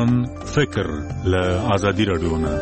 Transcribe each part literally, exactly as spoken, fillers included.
ځوان فکر له ازادي رادیو نه.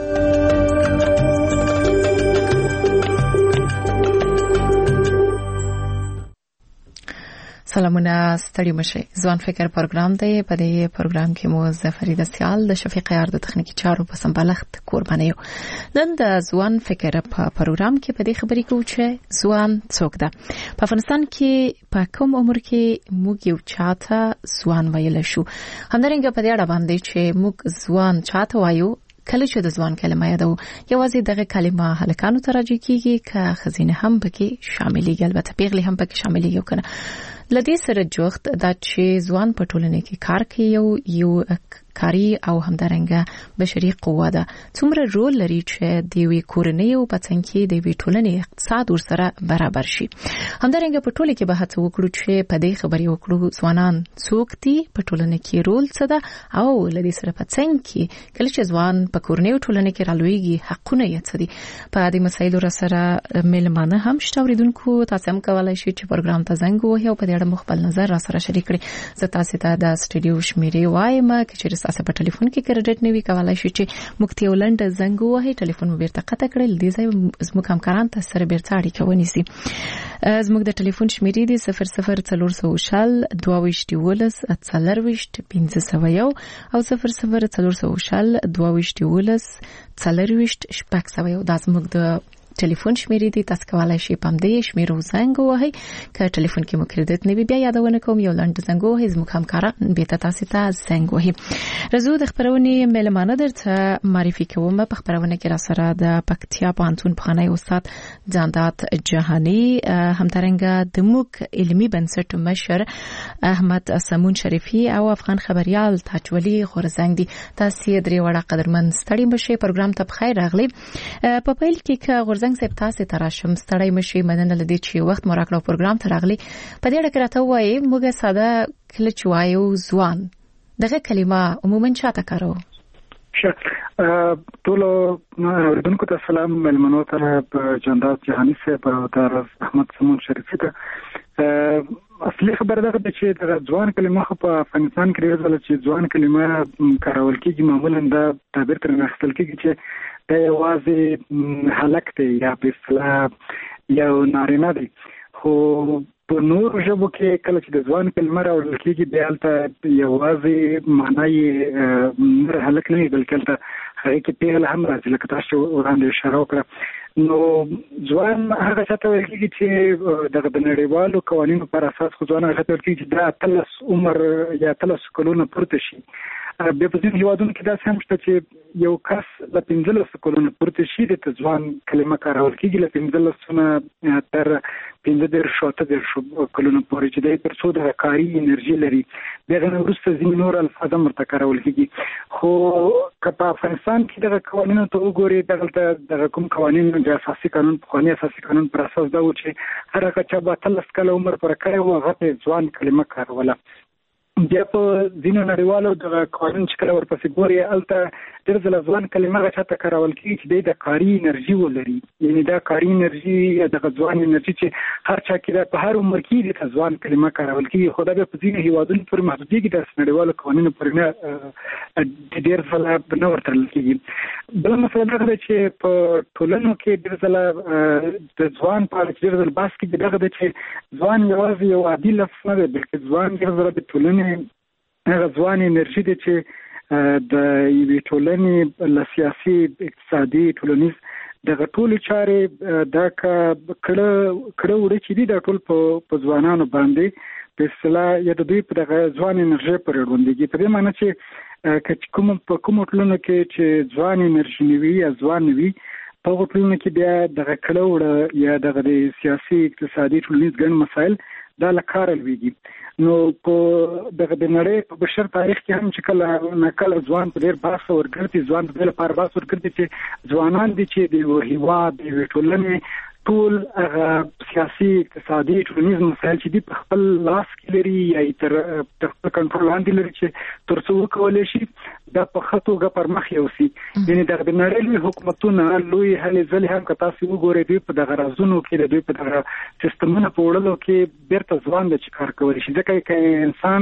سلامونه، ستړي مشه. ځوان فکر پروګرام دی. په دې پروګرام کې مو زفرید سیال د شفیق یار د تخنیکی چارو په سمبالښت قرباني یو. نن د ځوان فکر په پروګرام کې په دې خبرې کوو چې ځوان څوک ده. په افغانستان کې په کوم عمر کې موږ یو چاته ځوان ویل شو. همدارنګه په دې اړه باندې چې موږ ځوان چاته وایو، کله چې د ځوان کلمه یادو، یوازې دغه کلمه هلکانو ته راځي کیږي که خزینه هم پکې شاملېږي، البته پیغلې هم پکې شاملېږي کنه. لدې سره جوخت دا چې ځوان په ټولنه کې کار کوي، یو یو کاری او همدارنګه بشري قوه ده. څومره رول لري چې د وی کورنۍ او پڅنګي د وی ټولنې اقتصاد ورسره برابر شي. همدارنګه په ټوله کې به هڅه وکړو چې په دې خبرې وکړو ځوانان څوک دي، په ټولنه کې رول څه ده، او لدې سره پڅنګي کله چې ځوان په کورنۍ او ټولنه کې رالويږي حقونه یې څه دي. په دې مسایلو را سره ملمانه هم شتوریدونکو تاسو هم کولای شئ چې پروګرام ته زنګ ووهئ او په دې اړه مخبل نظر را سره شریک کړئ. زه تاسو ته د سټډیو شمیرې وایم چې تاسو په ټلیفون کې کریډټ نیوي کولای شئ چې مکتي ولند زنګ ووهئ، ټلیفون مو بیرته قطع کړئ، دې ځای زموږ همکاران تاسو سره بیرته اړیکه ونیسي. زموږ د ټلیفون شمیرې دي صفر صفر څلور سوه شل دوه ویشت یولس څلور ویشت پنځه سوه یو او صفر صفر څلور سوه شل دوه ویشت یولس څلور ویشت شپږ سوه یو. دا زموږ د ټلیفون شمیرې دي، تاسو کولای شئ په دې شمیرو زنګ ووهئ. که ټلیفون کې مو کریډټ نه وي بیا یادونه کوم یو لنډ زنګ ووهئ، زموږ همکاران به تاسو ته زنګ ووهي. رزو د خبرونې ملمانه درته معرفي کوم. په خبرونه کې را سره د پکتیا پوهنتون پخوانی استاد جاندات جهانی، همدارنګه د موږ علمي بنسټ مشر احمد سمون شریفي او افغان خبريال تاجولي غورزنګ دي. تاسو درې وړه قدرمن ستړي مشه، پروګرام ته بخیر راغلي. په پیل کې زنګ سپ تاسو ته راشم، ستړی مشي، مننه لدې چې وخت مو راکړو پروګرام ته راغلي. په دې اړه کې راته وایي موږ ساده کله چې وایو ځوان، دغه کلمه عموما چاته کارو؟ ټول اوریدونکو ته سلام، ملمنو ته جاندات جهانی صاحب او تر احمد سمون شریفي ته. اصلي خبره ده چې د ځوان کلمه په افغانستان کې راځي چې ځوان کلمه کارول کېږي، معمولا دا تعبیر تر نخستل کېږي چې دا یوازې هلک دی یا په اصطلاح یو نارینه دی. خو په نورو ژبو کې کله چې د ځوان کلمه راوړل کېږي بیا هلته یوازې معنا یې نه هلک نه وي، بلکې هلته هغې کې پیغله هم راځي، لکه تاسو وړاندې اشاره وکړه. نو ځوان هغه څه ته ویل کېږي چې دغه د نړیوالو قوانینو پر اساس خو ځوان هغه ته ویل کېږي چې دا اتلس عمر یا اتلس کلونه پورته شي. بیا په ځینو هېوادونو کې داسې هم شته چې یو کس له پنځلسو کلونو پورته شي د ځوان کلمه کارول کېږي، له پنځلسو نه تر پنځه دېرشو اته دېرشو کلونو پورې چې دی تر څو دغه کاري انرژي لري. بیا هغه نه وروسته ځینې نور الفاظ هم ورته کارول کېږي. خو که په افغانستان کې دغه قوانینو ته وګورئ، دغلته دغه کوم قوانین د اساسي قانون پخواني اساسي قانون پر اساس دا و چې هر هغه چا به اتلس کاله عمر پوره کړی و هغه ته ځوان کلمه کاروله. بیا په ځینو نړیوالو دغه قوانین چې کله ورپسې ګوري هلته ډېر ځله ځوان کلمه هغه چاته کارول کېږي چې دی د کاري انرژي ولري، یعنې دا کاري انرژي یا دغه ځوان انرژي چې هر چا کې ده په هر عمر کې دې ته ځوان کلمه کارول کېږي. خو دا بیا په ځینو هېوادونو پورې محدودېږي، داسې نړیوالو قوانینو پورې نه ډېر ځله نه ورتړل کېږي. بله مسله دغه ده چې په ټولنو کې ډېر ځله د ځوان په اړه چې ډېر ځله بحث کېږي دغه ده چې ځوان یوازې یو عادي لفظ نه دی، بلکې ځوان ډېر ځله د ټولنې هغه ځوان انرژي دی چې د یوې ټولنې له سیاسي، اقتصادي، ټولنیز دغه ټولې چارې دا که کړه کړه وړه چې دي دا ټول په ځوانانو باندې په اصطلاح یا د دوی په دغه ځوان انرژي پورې اړوندېږي. په دې معنی چې که کوم په کومو ټولنو کې چې ځوان انرژي نه وي یا ځوان نه وي، په هغو ټولنو کې بیا دغه کړه وړه یا دغه د سیاسي، اقتصادي، ټولنیز ګڼ مسایل دا له کاره لوېږي. نو په دغه د نړۍ په بشر تاریخ کې هم چې کله نه کله ځوان په ډېر بحث ورګرځي، ځوان په دې لپاره بحث ورګرځي چې ځوانان دي چې د یو هېواد د یوې ټولنې ټول هغه سیاسي، اقتصادي، ټولنیز مسایل چې دي په خپل لاس کې لري یا تر خپل کنټرول لاندې لري چې تر څو وکولی شي دا په ښه توګه پر مخ یوسي. یعنې دغه د نړۍ لوی حکومتونه، لوی هلې ځلې هم که تاسو وګورئ دوی په دغه رازونو کې، د دوی په دغه سیستمونو په وړلو کې بیرته ځوان دی چې کار کولی شي. ځکه که انسان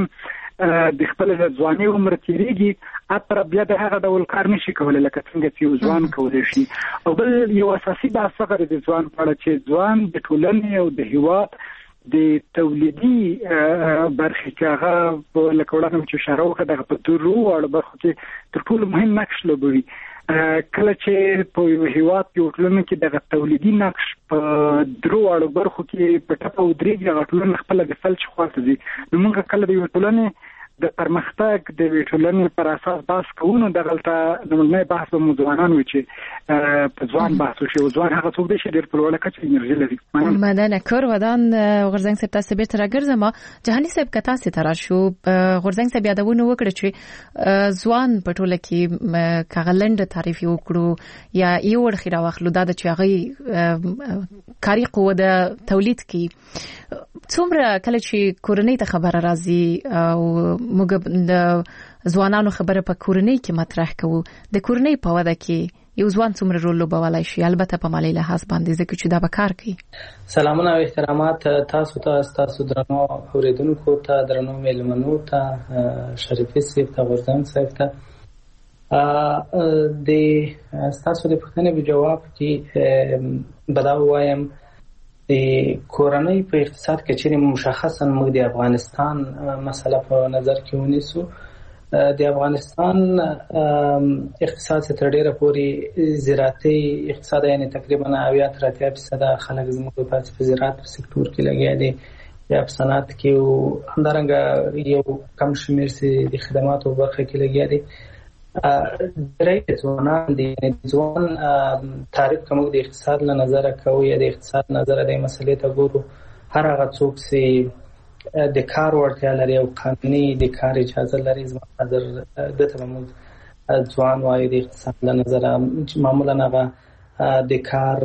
د خپل ځواني عمر تیریږي اتر بیا د هغه ډول کار نشي کولای لکه څنګه چې ځوان کولای شي. او بل یو اساسي بحث هغه د ځوان په اړه چې ځوان د ټولنې او د هیواد د تولیدي برخې کې هغه لکه وړاندې چې اشاره وکړه دغه په درو اړه برخو کې تر ټولو مهم نقش لوبوي. کله چې په یو هیواد کې ټولنه کې دغه تولیدي نقش په درو اړو برخو کې په ټاپه او درېږي هغه ټولنه خپل د فلج خواته ځي. نو موږ کله د یو ټولنې د پرمختګ د ټولنې پر اساس بحث کوو نو دغلته نومونه بحث به ځوانان وي چې په ځوان بحث وشي او ځوان هغه څوک دی چې ډېر په لوړه کچه انرژي لري. مننه کور ودان غورځنګ صاحب تاسو بیرته راګرځم. جهاني صاحب که تاسو ته راشو غورځنګ صاحب یادونه وکړه چې ځوان په ټوله کې کاغلند تعریف وکړو یا یو ورخي راوخلو دا چې هغه کاري قوه د تولید کې څومره کله چې کورنۍ ته خبره راځي او موږ د ځوانانو خبره په کورنۍ کې مطرح کوو د کورنۍ په وده کې یو ځوان څومره رول لوبولای شي البته په مالي لحاظ باندې ځکه چې دا به کار کوي. سلامونه او احترامات تاسو ته تاسو درنو اوریدونکو ته درنو میلمنو ته شریفي صاحب ته غورځنګ صاحب ته د تاسو د پوښتنې په جواب کې بداو وایم د کورنۍ په اقتصاد کې چې مشخصا موږ د افغانستان مسله په نظر کې ونیسو. د افغانستان اقتصاد تر ډیره پورې زراعتي اقتصاد یعنی تقریبا اویا تر اتیا فیصد خلک زموږ په زراعت سکتور کې لګیا دي یا په صنعت کې او همدارنګه یو کم شمیر سي د خدماتو برخه کې لګیا دي. درې ځوانان دي ځوان تعریف کوم د اقتصاد له نظر کوي یا د اقتصاد نظر د مسلې ته ګورو هر هغه څوک چې د کار ورته لري او قانوني د کار اجازه لري زما نظر د تمام ځوان وايي د اقتصاد له نظر معمولا هغه د کار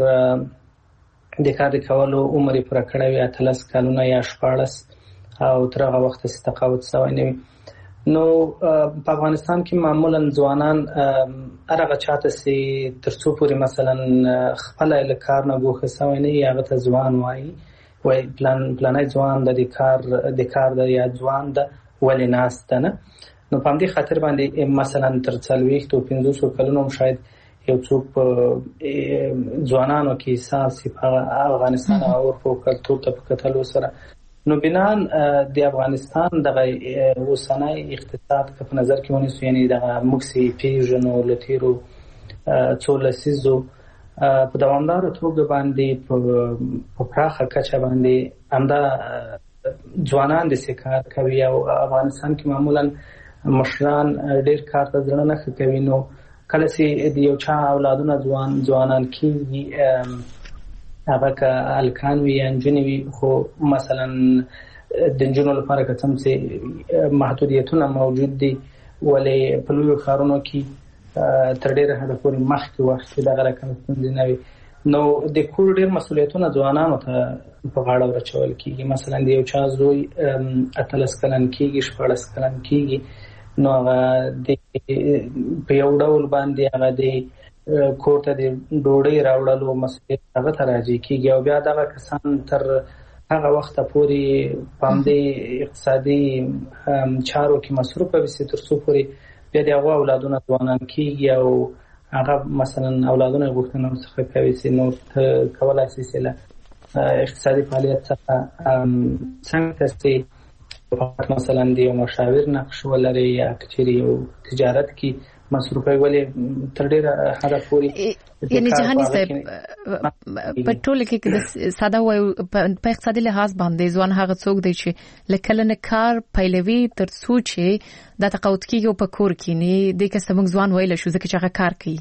د کار کولو عمر پر کړه وي اتلس کلونه یا شپاړس او تر هغه وخت استقامت سوی نه. نو په افغانستان کې معمولا ځوانان هغه چاته سي ترڅو پورې مثلا خپل له کار نه ګوښه سوی نه هغه ته ځوان وایي وای پلان پلانای ځوان د کار د کار د یا ځوان د ولې ناست نه. نو په دې خاطر باندې مثلا تر څلوېښت او پنځوس کلونو شاید یو څوک ځوانانو کې حساب سي په افغانستان او په کلتور ته کتلو سره نو بنان د افغانستان د اوسنۍ اقتصاد په نظر کې ونیسو یعنی د مکسي پیژنو لتیرو څو لسیزو په دوامدار توګه باندې په پراخه کچه باندې همدا ځوانان د سکار کوي او افغانستان کې معمولا مشران ډېر کار ته ځړنه نه کوي. نو کله چې د یو چا اولادونه ځوان ځوانان کېږي هغه که الکان وي یا نجونې وي خو مثلا د نجونو لپاره که څه چې محدودیتونه موجود دي ولې په لویو ښارونو کې تر ډېره حده پورې مخکې وخت کې دغه رقم ستونزې نه وي. نو د کور ډېر مسؤلیتونه ځوانانو ته په غاړه ورچول کېږي. مثلا د یو چا زوی اتلس کلن کېږي شپاړس کلن کېږي نو هغه د په یو ډول باندې هغه د کور ته د ډوډۍ راوړلو مسئولیت هغه ته راځي کېږي او بیا دغه کسان تر هغه وخته پورې په همدې اقتصادي چارو کې مصروفه وي تر څو پورې بیا د هغو اولادونه ځوانان کېږي او هغه مثلا اولادونه غوښتنه ورڅخه کوي چې نور ته کولی شي چې له اقتصادي فعالیت څخه څنګه چې مثلا د یو مشاور نقش ولري یا کچېرې یو تجارت کې مصروفه ولې تر ډېره حده پورې یعنی جهاني صاحب په ټوله کې د ساده وایو په اقتصادي لحاظ باندې ځوان هغه څوک دی چې له کله نه کار پیلوي تر څو چې دا تقاعد کېږي او په کور کې نه دی که زموږ ځوان ویلی شو ځکه چې هغه کار کوي.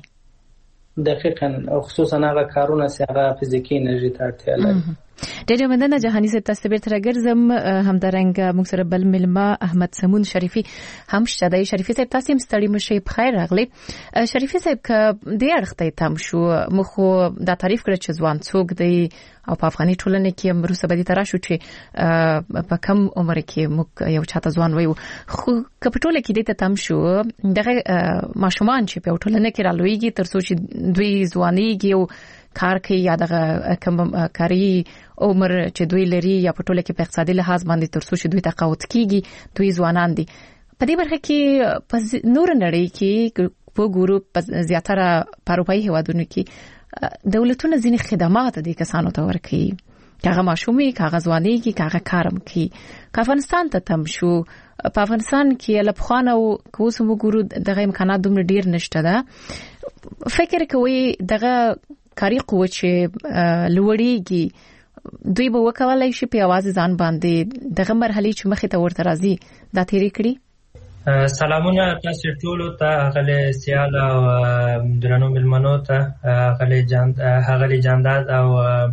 دقیقاً خصوصا هغه کارونه چې هغه فزیکي انرژي ته اړتیا لري. ډېر مننه جهاني صاحب تاسو بیرته راګرځم. همدارنګه موږ سره بل ملما احمد سمون شریفي هم شته دی. شریفي صاحب تاسو هم ستړي مشي په خیر راغلی. شریفي صاحب که د اړخته تم شو مخ دا تعریف کړ چې ځوان څوک دی او په افغاني ټولنه کې مروسه بدی تر شو چې په کم عمر کې موږ یو چاته ځوان وایو خو کپټوله کې د تم شو دغه ماشومان چې په ټولنه کې رالويږي تر څو چې دوی ځوانيږي او کار کوي یا د کاری عمر چې دوی لري یا په ټوله کې په اقتصادي لحاظ باندې ترڅو چې دوی تقاعد کیږي دوی ځوانان دي. په دې برخه کې په نور نړۍ کې په ګورو په زیاتره پاروپایي هیوادونو کې دولتونه ځینې خدمات دي کسانو ته ورکوي، کاغه ماشومي کاغه ځواني کې کاغه کارم کوي. افغانستان ته تم شو، په افغانستان کې لپخانه او کوسم ګورو دغه امکانات دومره ډیر نشته ده. فکر کوي دغه کاری قوت چې لوړیږي دوی به وکولای شي په आवाज ځان باندې دغه مرحله چې مخې ته ورته راځي دا تیری کړی. سلامونه تاسو ټولو ته، غلې سیال او درنو ملمنو ته، غلې جاند غلې جانداد او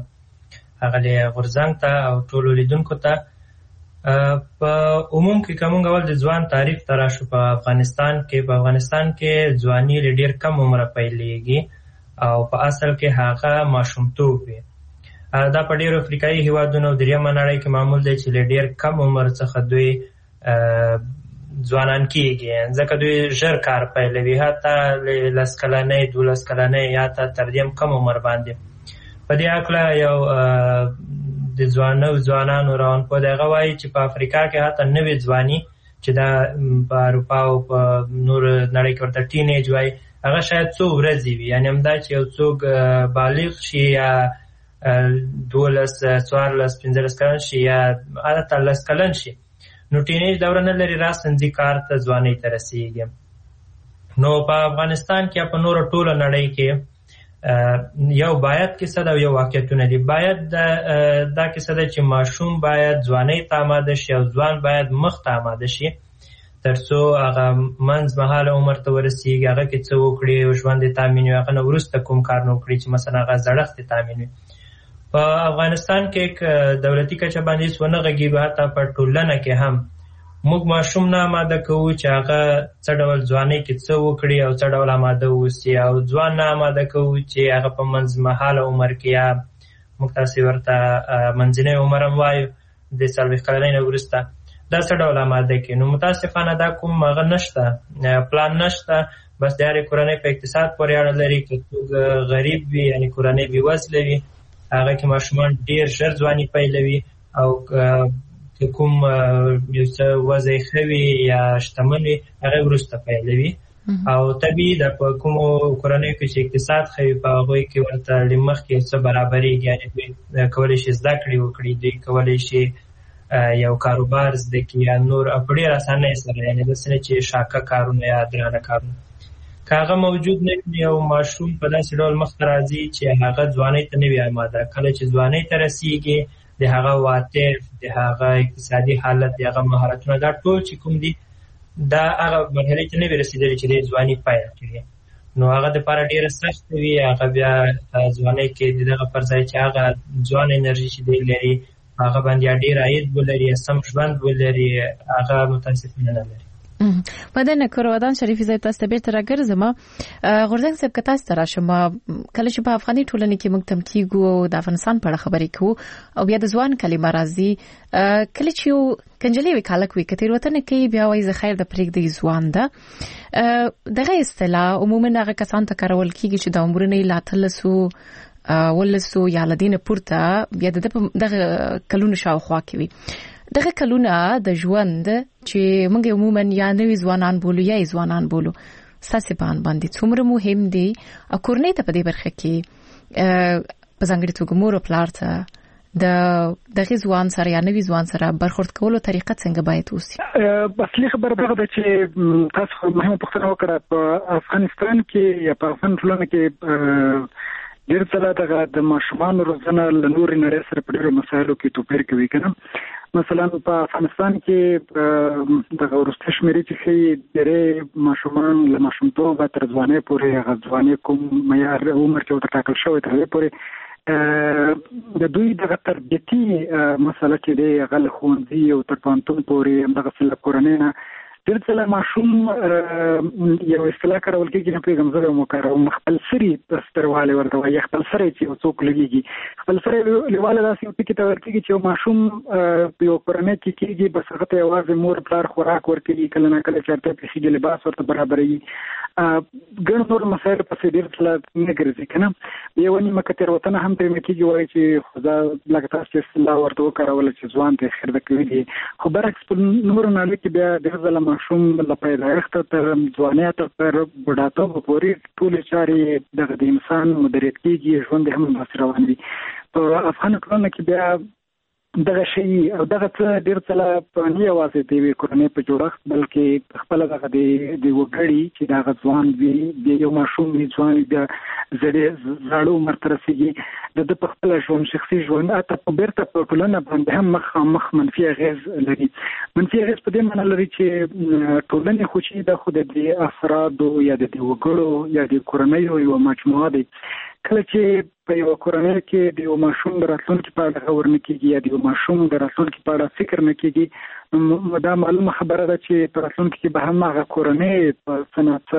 غلې غرزنګ ته او ټولو لیدونکو ته. په عموم کې کوم غول د ځوان تعریف ترا شو په افغانستان کې په افغانستان کې ځواني ډېر کم عمره پیلېږي او په اصل کې هغه ماشومتوب وي. دا په ډېرو افریقایي هیوادونو د دریمه نړۍ کې معمول دی چې ډېر کم عمر څخه دوی ځوانان کېږي، ځکه دوی ژر کار پیلوي، حتی لس کلنۍ دولس کلنۍ یا تر دې کم عمر باندې. په دې هکله یو د ځوانو ځوانانو روان په دغه وایي چې په افریقا کې حتی نوې ځواني چې دا په اروپا او په نور نړۍ کې ورته ټینیج وایي هغه شاید څو ورځې وي، یعنې همدا چې یو څوک بالغ شي یا دولس څوارلس پنځلس کلن شي یا حتی لس کلن شي نو ټینیج دوره نه لري، راسنځي کار ته ځوانۍ ته رسېږي. نو په افغانستان کې په نورو ټوله نړۍ کې یو باید کیسه ده او یو واقعیتونه دي. باید دا کیسه ده چې ماشوم باید ځوانۍ ته آماده شي او ځوان باید مخ ته آماده شي تر څو هغه منځ مهاله عمر ته ورسېږي، هغه کې څه وکړي او ژوند یې تامین وي، هغه نه وروسته کوم کار نه وکړي چې مثلا هغه زړښت یې تامین وي. په افغانستان کې دولتي کچه باندې ونه غږیږي، حتی په ټولنه کې هم موږ ماشوم نه آماده کوو چې هغه څه ډول ځوانۍ کې څه وکړي او څه ډول آماده اوسي، او ځوان نه آماده کوو چې هغه په منځمهاله عمر کې یا موږ تاسې ورته منځنی عمر هم وایو د څلوېښت کلنۍ نه وروسته دا څه ډول آماده کړي. نو متاسفانه دا کوم هغه نشته، پلان نشته. بس د هرې کورنۍ په اقتصاد پورې اړه لري، که څوک غریب وي یعنې کورنۍ بېوزله وي هغه کې ماشومان ډېر ژر ځواني پیلوي، او که کوم یو څه وضع ښه وي یا شتمن وي هغه وروسته پیلوي. او طبیعي ده په کومو کورنیو کې چې اقتصاد ښه وي په هغوی کې ورته له مخکې یو څه برابرېږي، یعنې دوی کولی شي زده کړې وکړي، دوی کولی شي یو کاروبار زده کړي یا نور په ډېر اسانۍ سره، یعنې داسې نه چې شاکه کارونه یا درانه کارونه. که هغه موجود نه وي یو ماشوم په داسې ډول مخته راځي چې هغه ځوانۍ ته نه وي آماده. کله چې ځوانۍ ته رسېږي د هغه واطف، د هغه اقتصادي حالت، د هغه مهارتونه دا ټول چې کوم دي دا هغه مرحلې ته نه وي رسېدلي چې د ځواني پیل کړي، نو هغه دپاره ډېره سخته وي. هغه بیا ځوانۍ کې د دغه پر ځای چې هغه ځوان انرژي چې دی لري هغه باندې یا ډېر عاید ولري یا سم ژوند ولري هغه متاسفانه نه لري. بدن کروادان شریفي زاید تاسو ته بیرته راګرځم. غورځنګ صاحب که تاسو ته راشم، کله چې په افغاني ټولنه کې موږ تم کیږو د افغانستان په اړه خبرې کوو او بیا د ځوان کلمه راځي، کله چې یو کنجلې وي کالک وي که تېروتنه کوي بیا وایي زه خیر د پرېږدئ ځوان ده. دغه اصطلاح عموما هغه کسانو ته کارول کېږي چې د عمرونه یې له اتلسو ولسو یا له دې نه پورته بیا د دغه کلونو شاوخوا کې وي. دغه کلونه د ژوند چې موږ عموما یا نوي ځوانان بولو یا ځوانان بولو ستاسې په اند باندې څومره مهم دي او کورنۍ ته په دې برخه کې په ځانګړې توګه مور او پلار ته د دغه ځوان سره یا نوي ځوان سره برخورد کولو طریقه څنګه باید اوسي؟ اصلي خبره دا ده چې تاسو مهمه پوښتنه وکړه. په افغانستان کې یا په افغان ټولنه کې ډېر ځله دغه د ماشومانو روزنه له نورې نړۍ سره په ډېرو مسایلو کې توپیر کوي که نه. مثلا په افغانستان کې دغه وروستۍ شمېرې چې ښیي ډېری ماشومان له ماشومتوبه تر ځوانۍ پورې هغه ځوانۍ کوم معیار عمر چې ورته ټاکل شوی تر هغې پورې د دوی دغه تربیتي مسله چې دی هغه له ښوونځي او تر پوهنتون پورې همدغسې له کورنۍ نه ډېر ځله ماشوم یو اصطلاح کارول کېږي، نه پوهېږم زه به یې وکاروم، خپلسري ستروالی ورته وایي، خپلسری چې یو څوک لګېږي. خپلسری لیواله داسې یو ټکي ته ورکېږي چې یو ماشوم په یو کورنۍ کې کېږي، بس هغه ته یوازې مور پلار خوراک ورکوي، کله نه کله چې اړتیا پېښېږي لباس ورته برابروي، ګڼ نور مسایل په ډیر څه نه ګرځي کنه یو نیمه کتر وطن هم په مکیږي وایي چې خدا لکه تاسو چې الله ورته وکړول چې ځوان ته خیر د کوي دي خو برعکس په نور نه لکه بیا د ځل ماشوم له پیدایښت تر ځوانیت تر بډاتوب پورې ټول چاري د انسان مدیریت کیږي ژوند هم مسر روان دي په افغان ټولنه کې بیا دغه شی او دغه څه ډیر څه په نه واسطه دی کورنۍ په جوړښت بلکې خپل دغه دی د وګړي چې دغه ځوان دی د یو ماشوم دی ځوان دی زړه زړو مرترسيږي د په خپل ژوند شخصي ژوند اته په بیرته په ټولنه باندې هم مخ مخ منفي اغیز لري منفي اغیز په دې معنی لري چې ټولنه خو چې د خود د افراد یا د وګړو یا د کورنۍ یو مجموعه دی کله چې په یو کورنۍ کې د یو ماشوم راتلونکي په اړه خبرونه کیږي یا د یو ماشوم د راتلونکي په اړه فکر نه کیږي دا معلومه خبره ده چې په راتلونکي کې به هم هغه کورنۍ په صنعت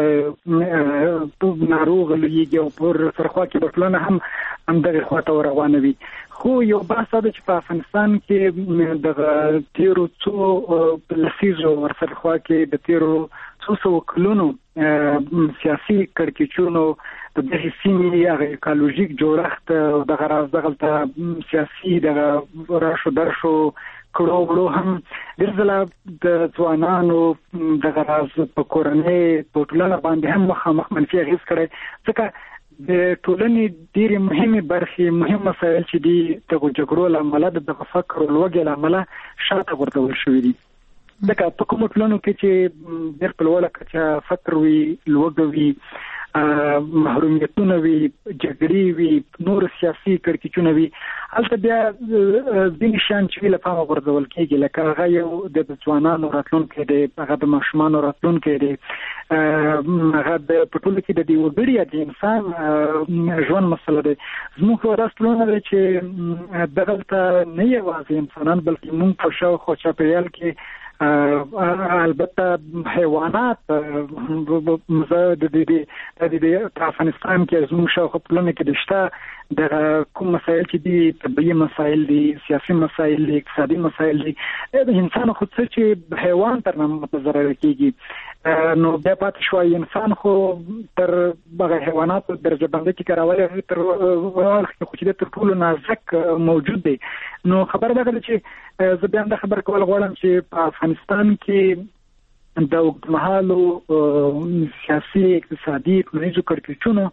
ناروغ لږیږي او پر سرخوا کې به ټولنه هم همدغه خواته روانه وي خو یو بحث ده چې په افغانستان کې د تیرو څو لسیزو ورسره خوا کې د تیرو څو سو کلونو سیاسي کړکېچونو د دغه سیمې هغه اکولوژیک جوړښت د غراز دغه سیاسي د راشو درشو کړو وړو هم د ځلا د ځوانانو د غراز په کورنۍ په ټولنه باندې هم مخامخ منفي اغیز کړي ځکه د ټولنې ډېری مهمه برخې مهم مسایل چې دي د جګړو لامل د فقر او لوږې لامل شاته ورتول شوې دي ځکه په کومو ټولنو کې چې ډېر په لوړه کچه فقر وي لوږه وي محرومیتونه وي جګړې وي نور سیاسي کړکېچونه وي هلته بیا ځینې شیان چې له پامه غورځول کېږي لکه هغه یو د ځوانانو راتلونکی دی هغه د ماشومانو راتلونکی دی هغه د په ټولو کې د دې وګړي یا د انسان ژوند مسله دی زموږ داسې ټولنه ده چې دغلته نه یوازې انسانان بلکې موږ په شاوخوا چاپېریال کې البته حیوانات زه د دې د افغانستان کې زموږ شاوخوا ټولنه کې دشته د کوم مسایل چې دي طبيعي مسایل دي سیاسي مسایل دي اقتصادي مسایل دي د انسان خو څه چې حیوان تر نه متضرر کیږي نو بیا پاتې شوی انسان خو تر هغه حیواناتو درجه بندي کې کراولې تر وخت خو چې تر ټولو نازک موجود دی نو خبر ده چې زه بیا د خبر کول غواړم چې په افغانستان کې د اوږدمهالو سیاسي اقتصادي ټولنیزو کړکېچونو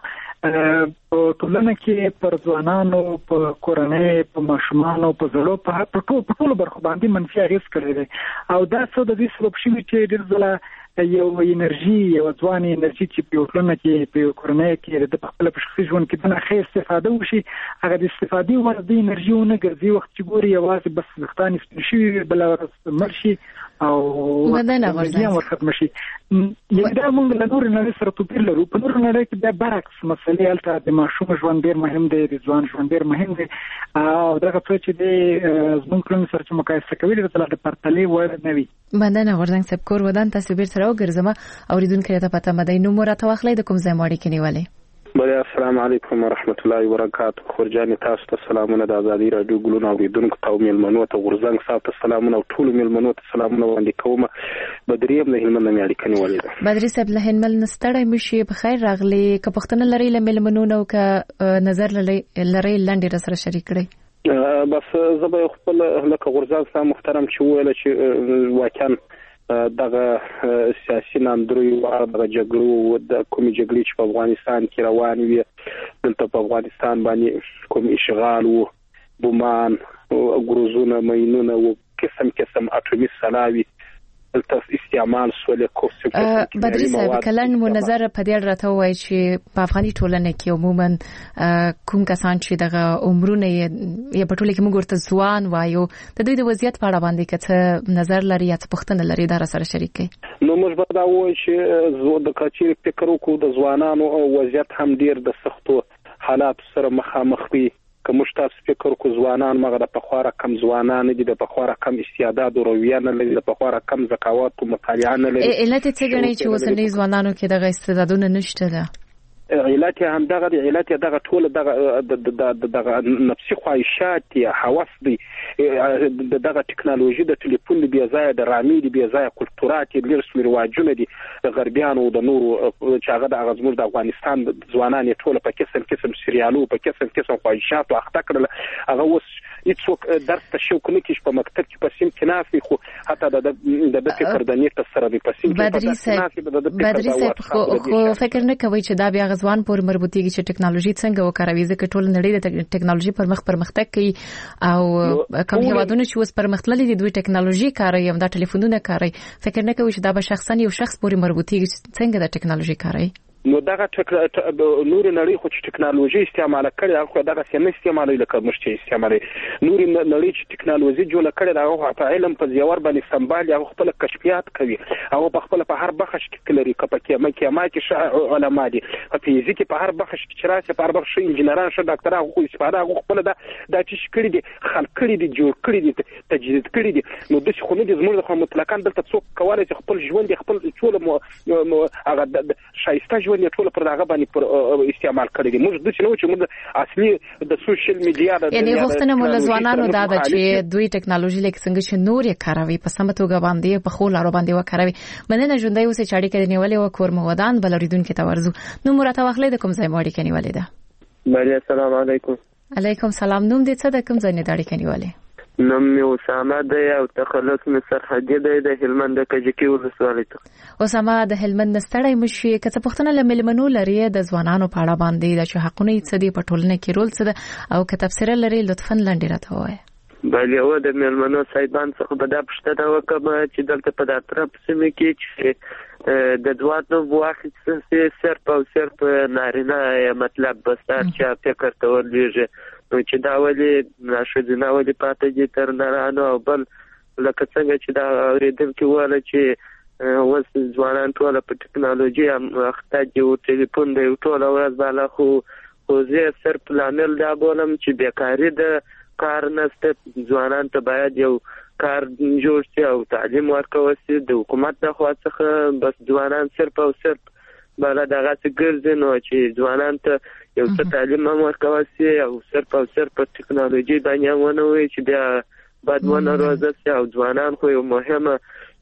په ټولنه کې پر ځوانانو په کورنۍ په ماشومانو په زړو په ټولو برخو باندې منفي اغېز کړی دی او دا څه د دې سبب شوي چې ډېر ځله یو انرژي یو ځوان انرژي چې په ټولنه کې په کورنۍ کې د خپل په شخصي ژوند کې نه خیر استفاده وشي هغه د استفادې ور د انرژي ونه ګرځي وخت چې ګوري یوازې بس وختانې سپشي بل مرشي او مدنه ورځي ختم شي یی دا موږ له نور نه سره توپیر لرو په نور نه کې د برعکس مسلې البته د ماشوم ژوند ډیر مهم دی د ځوان ژوند ډیر مهم دی او دغه څه چې د زموږ کلن سره چې مقایسه کوي د تل د پرتلې ور نه وي مدنه ورځنګ سب کور ودان تاسو بیر سره وګرځم اوریدونکو ته پته مده نو مرته واخلې د کوم ځای ماړي کې نیولې بله السلام علیکم ورحمت الله وبرکاته خورجان تاسو ته سلامونه د ازادي رادیو ګلونو اوریدونکو ته ملمنو ته ورزنګ صاحب ته سلامونه او ټول ملمنو ته سلامونه وړاندې کوم بدریم له هلمند نه اړیکه نیولې بدري صاحب له هلمند نستړی مشي په خیر راغلي که پښتنه لري له ملمنو نو که نظر لري لاندې سره شریک کړي بس زه به خپل لکه غورځان صاحب محترم چې ویل چې واقعا دغه سیاسي ناندروي او دغه جګړو د کومې جګړې چې په افغانستان کې روان وي دلته په افغانستان باندې کوم اشغال وو بومان او ګروزونه ماینونه او قسم قسم اټومي سلاوي دلته استعمال سول کوڅه بدري صاحب کلن منظر په دې راته وایي چې په افغاني ټولنه کې عموما کوم کسان چې دغه عمرونه یې په ټوله کې موږ ورته ځوان وایو د دوی د وضعیت په اړه باندې کڅ نظر لري یا څه پوښتنه لري دا سره شریک کړي نو موږ به دا وایو چې زه د کچیر فکر وکړو د ځوانانو وضعیت هم ډیر د سختو حالات سره مخامخ وي کوم تاسو فکر کو ځوانان مغه د پخواره کم ځوانان دي د پخواره کم استعداد او رویه نه لري د پخواره کم ذکاوت او مطالعه نه لري علت څه غني چې وسنۍ ځوانانو کې د استعدادونه نشته ده علت هم دغه د علت دغه ټول دغه دغه نفسي خواهشات یا حواس دي دغه ټکنالوژي د ټلیفون بیا ځای د رامي دی بیا ځای کلتورات د رسمي رواجونه دي د غربیانو د نورو چې هغه د غزمور د افغانستان ځوانان ټول په قسم قسم سریالو په قسم قسم خواهشات او اخته کړل هغه اوس هیڅوک درس ته شوق نه کیږي په مکتب کې په سیم کې نافي خو حتی د د فکر د نیت سره د پسیم کې بدري صاحب خو فکر نه کوي چې دا بیا غزوان پورې مربوطيږي چې ټکنالوژي څنګه وکاروي ځکه ټول نړۍ د ټکنالوژي پر مخ پرمختګ کوي او کوم هیوادونه چې اوس پرمختللي دي دوی ټکنالوژي کاروي هم دا ټلیفونونه کاروي فکر نه کوي چې دا به شخصا یو شخص پورې مربوطيږي څنګه د ټکنالوژي کاروي نو دغه نور نړۍ خو چې ټکنالوژي استعمال کړي هغه دغه سم استعمالوي لکه مشته استعمالوي نور نړۍ چې ټکنالوژي جوړ کړي هغه په علم په زیور باندې سمبال هغه خپل کشفیات کوي هغه په خپل په هر بخش کې کلري کپکه مکه ما کې علماء دي په فزیک په هر بخش کې چرته په هر بخش انجنیران شو ډاکټر هغه استفاده هغه خپل د د چې کړي دي خلق کړي دي جوړ کړي دي تجدید کړي دي نو د څه خو نه دي زموږ خو مطلقاً دلته څوک کولای شي خپل ژوند خپل ټول هغه شایسته ژوند ټول پر هغه باندې پر استعمال کړی دي موږ د څه نو چې موږ اصلي د سوشل میډیا د یعنی غوښتنه مول ځوانانو دا د چې دوی ټکنالوژي لیک څنګه چې نور یې کاروي په سمه توګه باندې په خو لارو باندې وکاروي مننه ژوندۍ اوسې چاړي کې نیولې و کور مودان بلریدونکو ته ورزو نو مرته واخلې د کوم ځای ماړي کې نیولې ده بله السلام علیکم علیکم سلام نوم دې څه د کوم ځای نه داړي کې نیولې نوم می اسامه دی او تخلص می سرحدي دی د هلمند د کجکی ولسوالۍ ته اسامه د هلمند نستړی مشي کته پښتنه لملمنو لري د ځوانانو په اړه باندې د حقونو څه دی په ټولنه کې رول څه ده او کته تفسیر لري لطفا لاندې راته وایي بله و د ملمنو صاحبان څخه به دا پښتنه وکم چې دلته په داتره پسمه کې چې د دواتو واخت څه صرف او صرف نارینه مطلب بستر چې فکر ته ورلېږي چې دا ولې ناشوزنه ولې پاتې دي تر نارانو او بل لکه څنګه چې دا اوریدل کې واله چې وس ځوانان ټول په ټکنالوژي اخته دي او ټلیفون دی ټول ورځ بالا خو خو زه صرف لامل دا بولم چې بیکاری د کار نشته ځوانان ته باید یو کار جوړ شي او تعلیم ورکول شي د حکومت د خوا څخه بس ځوانان صرف او صرف بالا دغه څه ګرځي نو چې ځوانان ته یو څه تعلیم هم ورکول شي او صرف او صرف په ټکنالوژي باندې ونه وي چې بیا بعد ونه روزه شي او ځوانان خو یو مهمه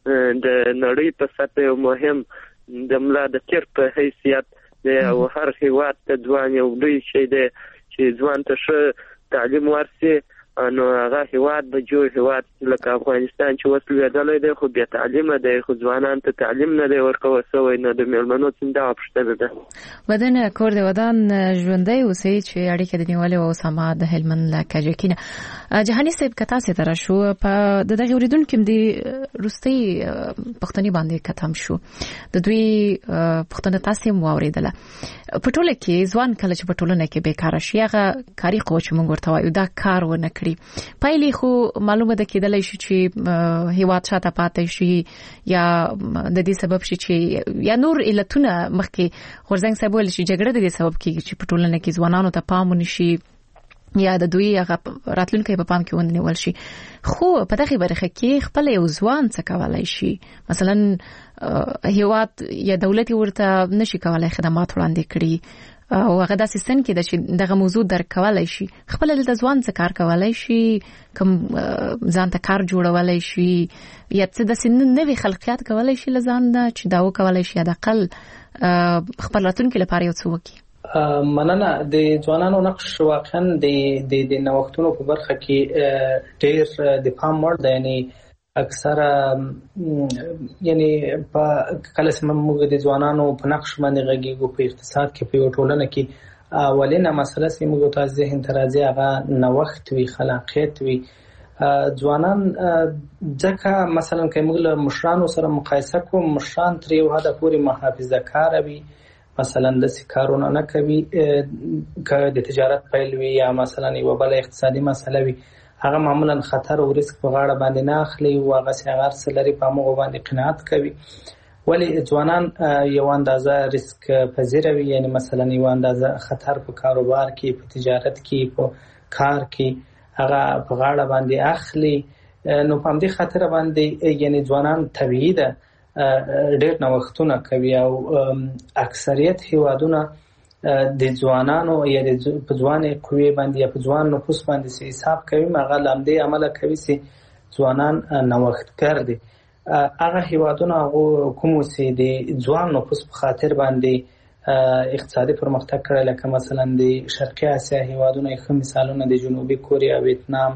د نړۍ په سطح یو مهم د ملا د تیر په حیثیت دی او هر هیواد ته ځوان یو لوی شی دی چې ځوان ته ښه تعلیم ورسي نو هغه هیواد به جوړ هیواد لکه افغانستان چې وسلې دلې دی خو بیا تعلیم دی خو ځوانان ته تعلیم نه دی ورکول شوی نو د ملمنو څنګه اپشته ده بدن کور دی ودان ژوندۍ اوسې چې اړیکه د نیولې او سما د هلمند لا کجکینه جهاني صاحب کتا سي تر شو په دغه اوریدونکو دی روستي پښتني باندې کتم شو د دوی پښتنه تاسو مو اوریدله په ټوله کې ځوان کله چې په ټولنه کې بیکار شي هغه کاری کوچ مونږ ورته وایو دا کار ونه کړی پایلی خو معلومه ده کېدلای شي چې هیواد شاته پاتې شي یا د دې سبب شي چې یا نور علتونه مخکې خورزنګ صاحب ول شي جګړه د دې سبب کېږي چې په ټولنه کې ځوانانو ته پام ونشي یا د دوی هغه راتلونکي په پام کې ونیول شي خو په دغه برخه کې خپل یو ځوان څه کولای شي مثلا هیواد یا دولت ورته نشي کولای خدمات وړاندې کړي او هغه د سیستم کې د چې دغه موضوع درک کولای شي خپل د ځوان څخه کار کولای شي کوم ځان ته کار جوړولای شي یا څه د سن نوې خلقیات کولای شي لزان دا چې دا وکولای شي د اقل خپل راتلونکي لپاره یو څه وکړي مننه د ځوانانو نقش واقعا د د د نوښتونو په برخه کې ډېر د پام وړ دی یعنی اکثره یعنی په کله چې موږ د ځوانانو په نقش باندې غږیږو په اقتصاد کې په ټولنه کې اولینه مسله چې موږ ته ذهن ته راځي هغه نوښت وی خلاقیت وی ځوانان ځکه مثلا که موږ له مشرانو سره مقایسه کوو مشران تر یو حده پورې محافظه کار وي مثلا د کارونه نه کوي که د تجارت پیل وي یا مثلا یو بل اقتصادي مسله وي هغه معمولا خطر او ریسک په غاړه باندې نه اخلي او هغه څنګه سلري په موږ باندې قناعت کوي ولی ځوانان یو اندازه ریسک پذیر وي یعنی مثلا یو اندازه خطر په کاروبار کې په تجارت کې په کار کې هغه په غاړه باندې اخلي نو په دې خاطر باندې یعنی ځوانان طبيعي ده ډېر نوښتونه کوي او اکثریت هیوادونه د ځوانانو یا د ځوانې قوې باندې یا په ځوان نفوس باندې سي حساب کوي هغه لامدې عمله کوي سي ځوانان نوښتګر دي. هغه هیوادونه هغه کوم سي د ځوان نفوس په خاطر باندې اقتصادي پرمختګ کړی لکه مثلا د شرقي اسیا هیوادونه ښه مثالونه د جنوبي کوریا، ویتنام،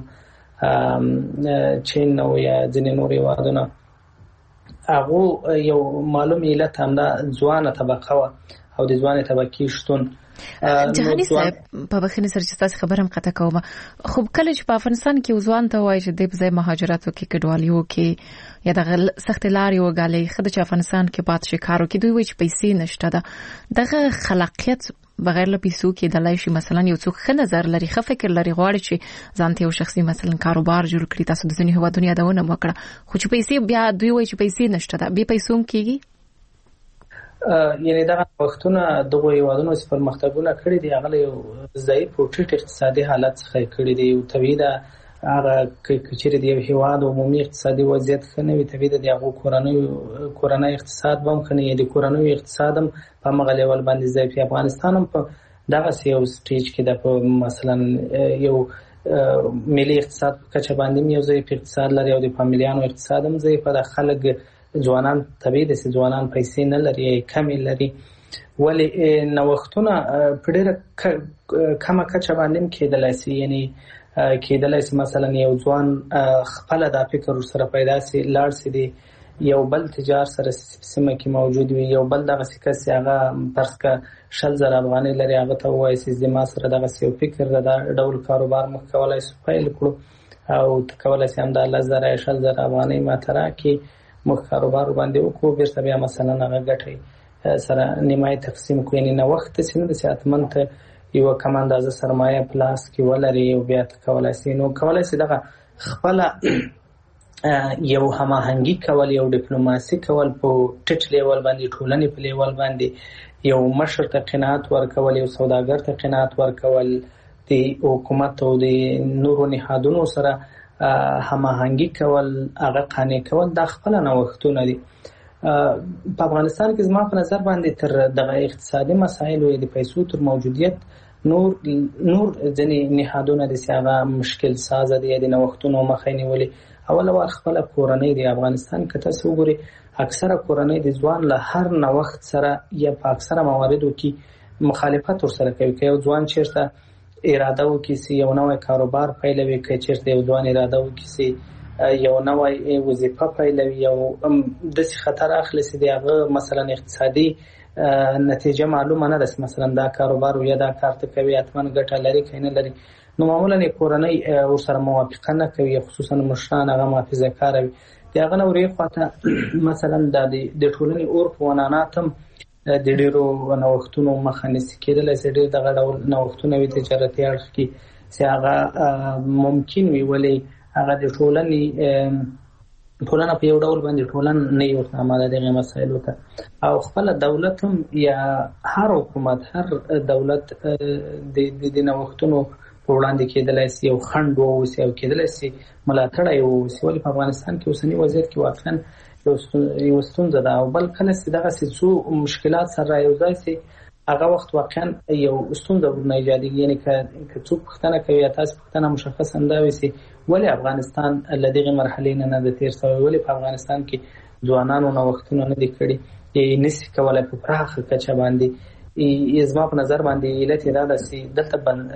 چین او یا ځینې نور هیوادونه. هغه یو معلوم علت هم دا ځوانه طبقه و او د ځوانې طبقې شتون. جهاني صاحب په بخښنې سره چې تاسو خبره هم قطع کوم، خو کله چې په افغانستان کې ځوان ته وایي چې د بځای مهاجرت وکړي، کډوالیو کې یا د سخت لارې وګالي، خدای چې افغانستان کې پات شي کارو کې، دوی وایي چې پیسې نشته ده. دغه خلاقیت بغیر له پیسو کې د لای شي مثلا یو څوک ښه نظر لري، ښه فکر لري، غواړي چې ځان ته یو شخصي مثلا کاروبار جوړ کړي. تاسو د ځینې هیوادونو یادونه وکړه، خو چې پیسې بیا دوی وایي چې پیسې نشته ده، به پیسو هم کېږي. یعنی دا وختونه دغه هیوادونو چې پرمختګونه کړي دي هغه یو ضعیف او ټیټ اقتصادي حالت څخه کړي دي. او طبیعي ده هغه کچېره دی هیواد عمومي اقتصادي وضعیت خنه وي، طبیعي ده د هغه کورنۍ کورنۍ اقتصاد بم خنه دی، کورنۍ اقتصاد هم په مغه لیول باندې ضعیف. افغانستان هم په دغه یو سټیج کې د مثلا یو ملي اقتصاد کچه باندې یو ضعیف اقتصاد لري او د فامیلیانو اقتصاد هم ضعیف. د خلک ځوانان طبیعي دي چې ځوانان پیسې نه لري، کم لري، ولی نوښتونه په ډېره کمه کچه باندې کېدلای شي. یعنی کېدلای شي مثلا یو ځوان خپل د فکر سره پیدا سي لاړ سي دی یو بل تجار سره سیمه کې موجود وي، یو بل دغه سکه سي هغه پرسکه شل زره افغانۍ لري، هغه ته وایي چې زما سره دغه یو فکر دا ډول کاروبار مخ کولای شي پیل کړو او کولای شي هم د الله زره شل زره افغانۍ ماتره کې مخ کاروبار باندې وکړو، بیرته بیا مثلا هغه ګټي سره نیمه تقسیم کوي. نه نه وخت سینه د سیاستمن ته یو کم اندازه سرمایه پلاس کې ولري او بیا کولای شي نو کولای شي دغه خپل یو هماهنګي کول، یو ډیپلوماسي کول په ټیټ لیول باندې، ټولنې په لیول باندې یو مشر ته قناعت ورکول، یو سوداګر ته قناعت ورکول، د حکومت او د نورو نهادونو سره هماهنګي کول، هغه قانع کول، د خپل نوښتونه دي. په افغانستان کې زما په نظر باندې تر دغه اقتصادي مسایل او د پیسو تر موجودیت نور نور ځنې نهادونه د سیاغه مشکل ساز دي د نوښتونو مخه نیولې. اول وار خپل کورنۍ د افغانستان کې تاسو وګورئ اکثره کورنۍ د ځوان له هر نوښت سره یا په اکثره مواردو کې مخالفت ورسره کوي. که یو ځوان چیرته اراده وکړي چې یو نوی کاروبار پیلوي، که چیرته یو ځوان اراده وکړي چې یو نوی وظیفه پیلوي، یو داسې خطر اخلي چې هغه مثلا اقتصادي نتیجه معلومه نه ده، مثلا دا کاروبار یا دا کار ته کوي اتمن ګټه لري که نه لري، نو معمولا کورنۍ ورسره موافقه نه کوي، خصوصا مشران هغه محافظه کار وي. د هغه نورې خواته مثلا د ټولنې عرف و عنعنات هم د ډېرو نوښتونو مخه نیسي. کېدلی شي ډېر دغه ډول نوښتونه وي تجارتي اړخ کې چې هغه ممکن وي، ولې هغه د ټولنې ټولنه په یو ډول باندې ټولن نه یو عمله دغه مسایلو ته او خپل دولت هم یا هر حکومت هر دولت د د نوښتونو په وړاندې کېدلای شي یو خنډ ووسي او کېدلای شي ملاتړ یې ووسي. ولې په افغانستان کې اوسنی وضعیت کې واقعا یو ستونزه ده او بل کله چې دغه څو مشکلات سره یو ځای شي هغه وخت واقعا یو ستونزه ورنه ایجادېږي. یعنی که څوک پوښتنه کوي تاسو پوښتنه مشخص انده وي ولې افغانستان له دغه مرحلې نه نه د تیر شوی، ولې په افغانستان کې ځوانانو نوښتونه نه دي کړي، نشي کولای په پراخه کچه باندې. زما په نظر باندې علت دا ده چې دلته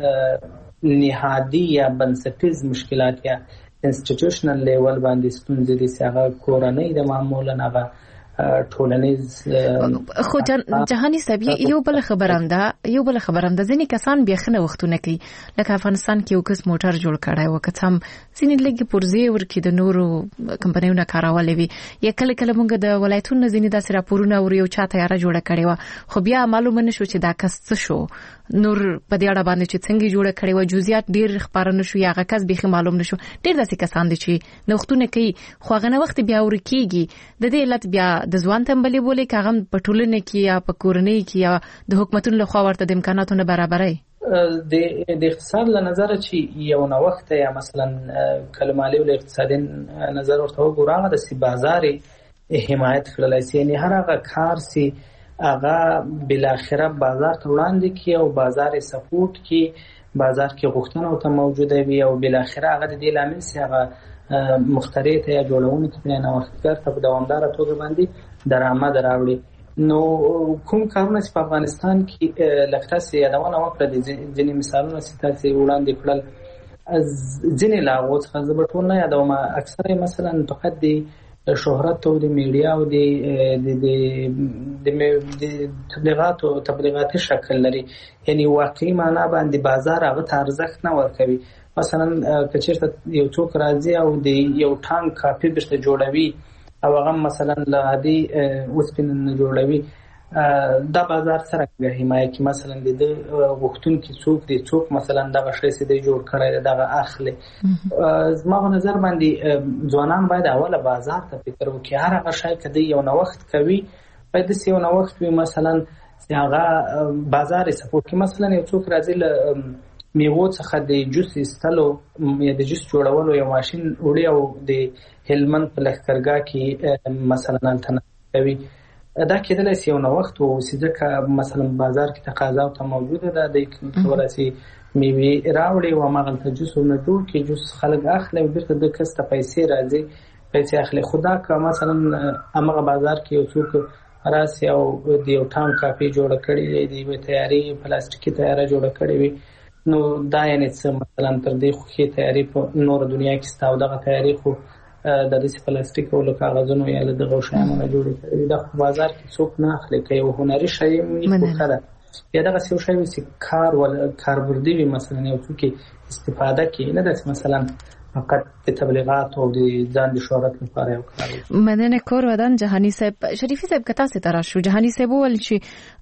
نهادي یا بنسټیز مشکلات یا انسټیټیوشنل لیول باندې ستونزې دي چې هغه کورنۍ د معمولا هغه ټولنیز. خو جهاني صاحب یو بل خبرم ده یو بل خبرم ده ځینې کسان بیا خنه وختونه کوي، لکه افغانستان کې یو کس موټر جوړ کړای و، که هم ځینې لګي پرځي ورکې د نورو کمپنیونو کارولې وي، یا کله کله موږ د ولایتونو ځینې داسې راپورونه اورو یو چا تیاره جوړه کړې و، خو بیا معلومه نشو چې دا کس څه شو، نور په دې اړه باندې چې څنګه جوړه کړې و جزئیات ډیر خبر نه شو، یا هغه کس به معلوم نشو. ډیر داسې کسان دي چې نوښتونه کوي خو هغه نه وخت بیا ورکیږي. د دې علت بیا د ځوان تنبلي بولې کاغه په ټولنه کې یا په کورنۍ کې یا د حکومتونو لخوا ورته د امکاناتو نه برابرۍ. د د اقتصاد له نظر چې یو نوښت یا مثلا کلمالي ول اقتصادي نظر ورته وګورغه د سی بازار حمایت کړلای شي، یعنی هر هغه کار سي هغه بل اخره بازار ته وړاندې کی او بازار یې سپورټ کی، بازار کې غوښتنه ته موجوده وي او بل اخره هغه د دې لامل سي هغه مخترع ته یا جوړونکو ته نه وختګر ته په دوامدار توګه باندې درآمد راوړي. نو کوم کارونه چې په افغانستان کې لکه سي یادونه وکړه د ځینې مثالونه چې تاسو وړاندې کړل، ځینې لاغو څخه زه به ټول نه یادوم، اکثره مثلا فقط د شهرت او د میډیا او د د د تبلیغات او تبلیغاتي شکل لري، یعنی واقعي معنا باندې بازار هغه ته ارزښت نه ورکوي. مثلا که چېرته یو څوک راځي او د یو ټانک کاپي درته جوړوي او هغه مثلا له عادي اوسپنې نه جوړوي، دا بازار سره حمایه کوي. مثلا د غوښتونکي څوک دی، څوک مثلا دغه شی چې دی جوړ کړی دی دغه اخلي. زما په نظر باندې ځوانان باید اوله بازار ته فکر وکړي. هر هغه شی که دی یو نوښت کوي باید داسې یو نوښت وي مثلا چې هغه بازار یې سپورټ کړي. مثلا یو څوک راځي له میوو څخه د جوس ایستلو یا د جوس جوړولو یو ماشین وړي او د هلمند په لښکرګاه کې مثلا هلته کوي، دا کېدلی سي یو نوښت واوسي، ځکه مثلا بازار کې تقاضا ورته موجوده ده، دی کولی سي میوې راوړي او هماغلته جوس ورنه جوړ کړي، جوس خلک اخلي او بېرته د کس ته پیسې راځي، پیسې اخلي. خو دا که مثلا هماغه بازار کې یو څوک راسي او د یو ټانک کاپي جوړه کړې وي، د یوې تیارې پلاستیکي تیاره جوړه کړې وي، نو دا یعنې څه مثلا تر دې خو ښې تیارې په نوره دنیا کې سته او دغه تیارې خو د داسې پلاستیک او له کاغذونو یا له دغو شیانو نه جوړې کړې وي، دا خو بازار کې څوک نه اخلي. که یو هنري شی وي خو ښه ده، یا دغسې یو شی وي چې کار کاربردي وي، مثلا یو څوک استفاده کوي، نه داسې مثلا فقط د تبلیغات او د ځان د شهرت لپاره یو کار وي. مننه کور ودان جهانی صاحب. شریفي صاحب که تاسې ته راشو، جهانی صاحب وویل چې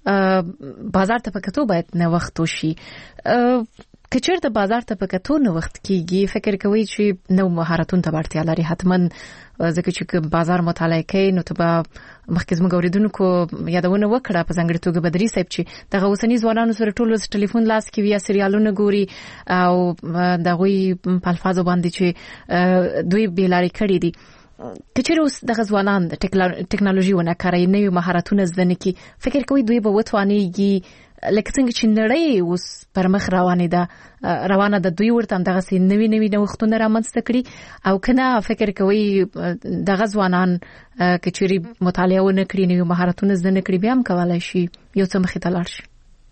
بازار ته په کتو باید نوښت وشي. که چېرته بازار ته په کتو نوښت کېږي، فکر کوئ چې نو مهارتونو ته اړتیا لري حتما، ځکه چې بازار مطالعه کوي نو ته به مخکې زموږ اورېدونکو یادونه وکړه په ځانګړې توګه بدري صاحب چې دغه اوسني ځوانانو سره ټول ټلیفون لاس کې وي یا سریالونه ګوري او د هغوی په الفاظو باندې چې دوی بېلارې کړي دي. که چېرې اوس دغه ځوانان د ټکنالوژي ونه کاروي، نوي مهارتونه زده نه کړي، فکر کوئ دوی به وتوانېږي لکه څنګه چې نړۍ اوس پر مخ روانه ده روانه ده دوی ورته همدغسې نوي نوي نوښتونه رامنځته کړي، او که نه فکر کوئ دغه ځوانان که چېرې مطالعه ونه کړي، نوي مهارتونه زده نه کړي، بیا هم کولی شي یو څه مخې ته لاړ شي؟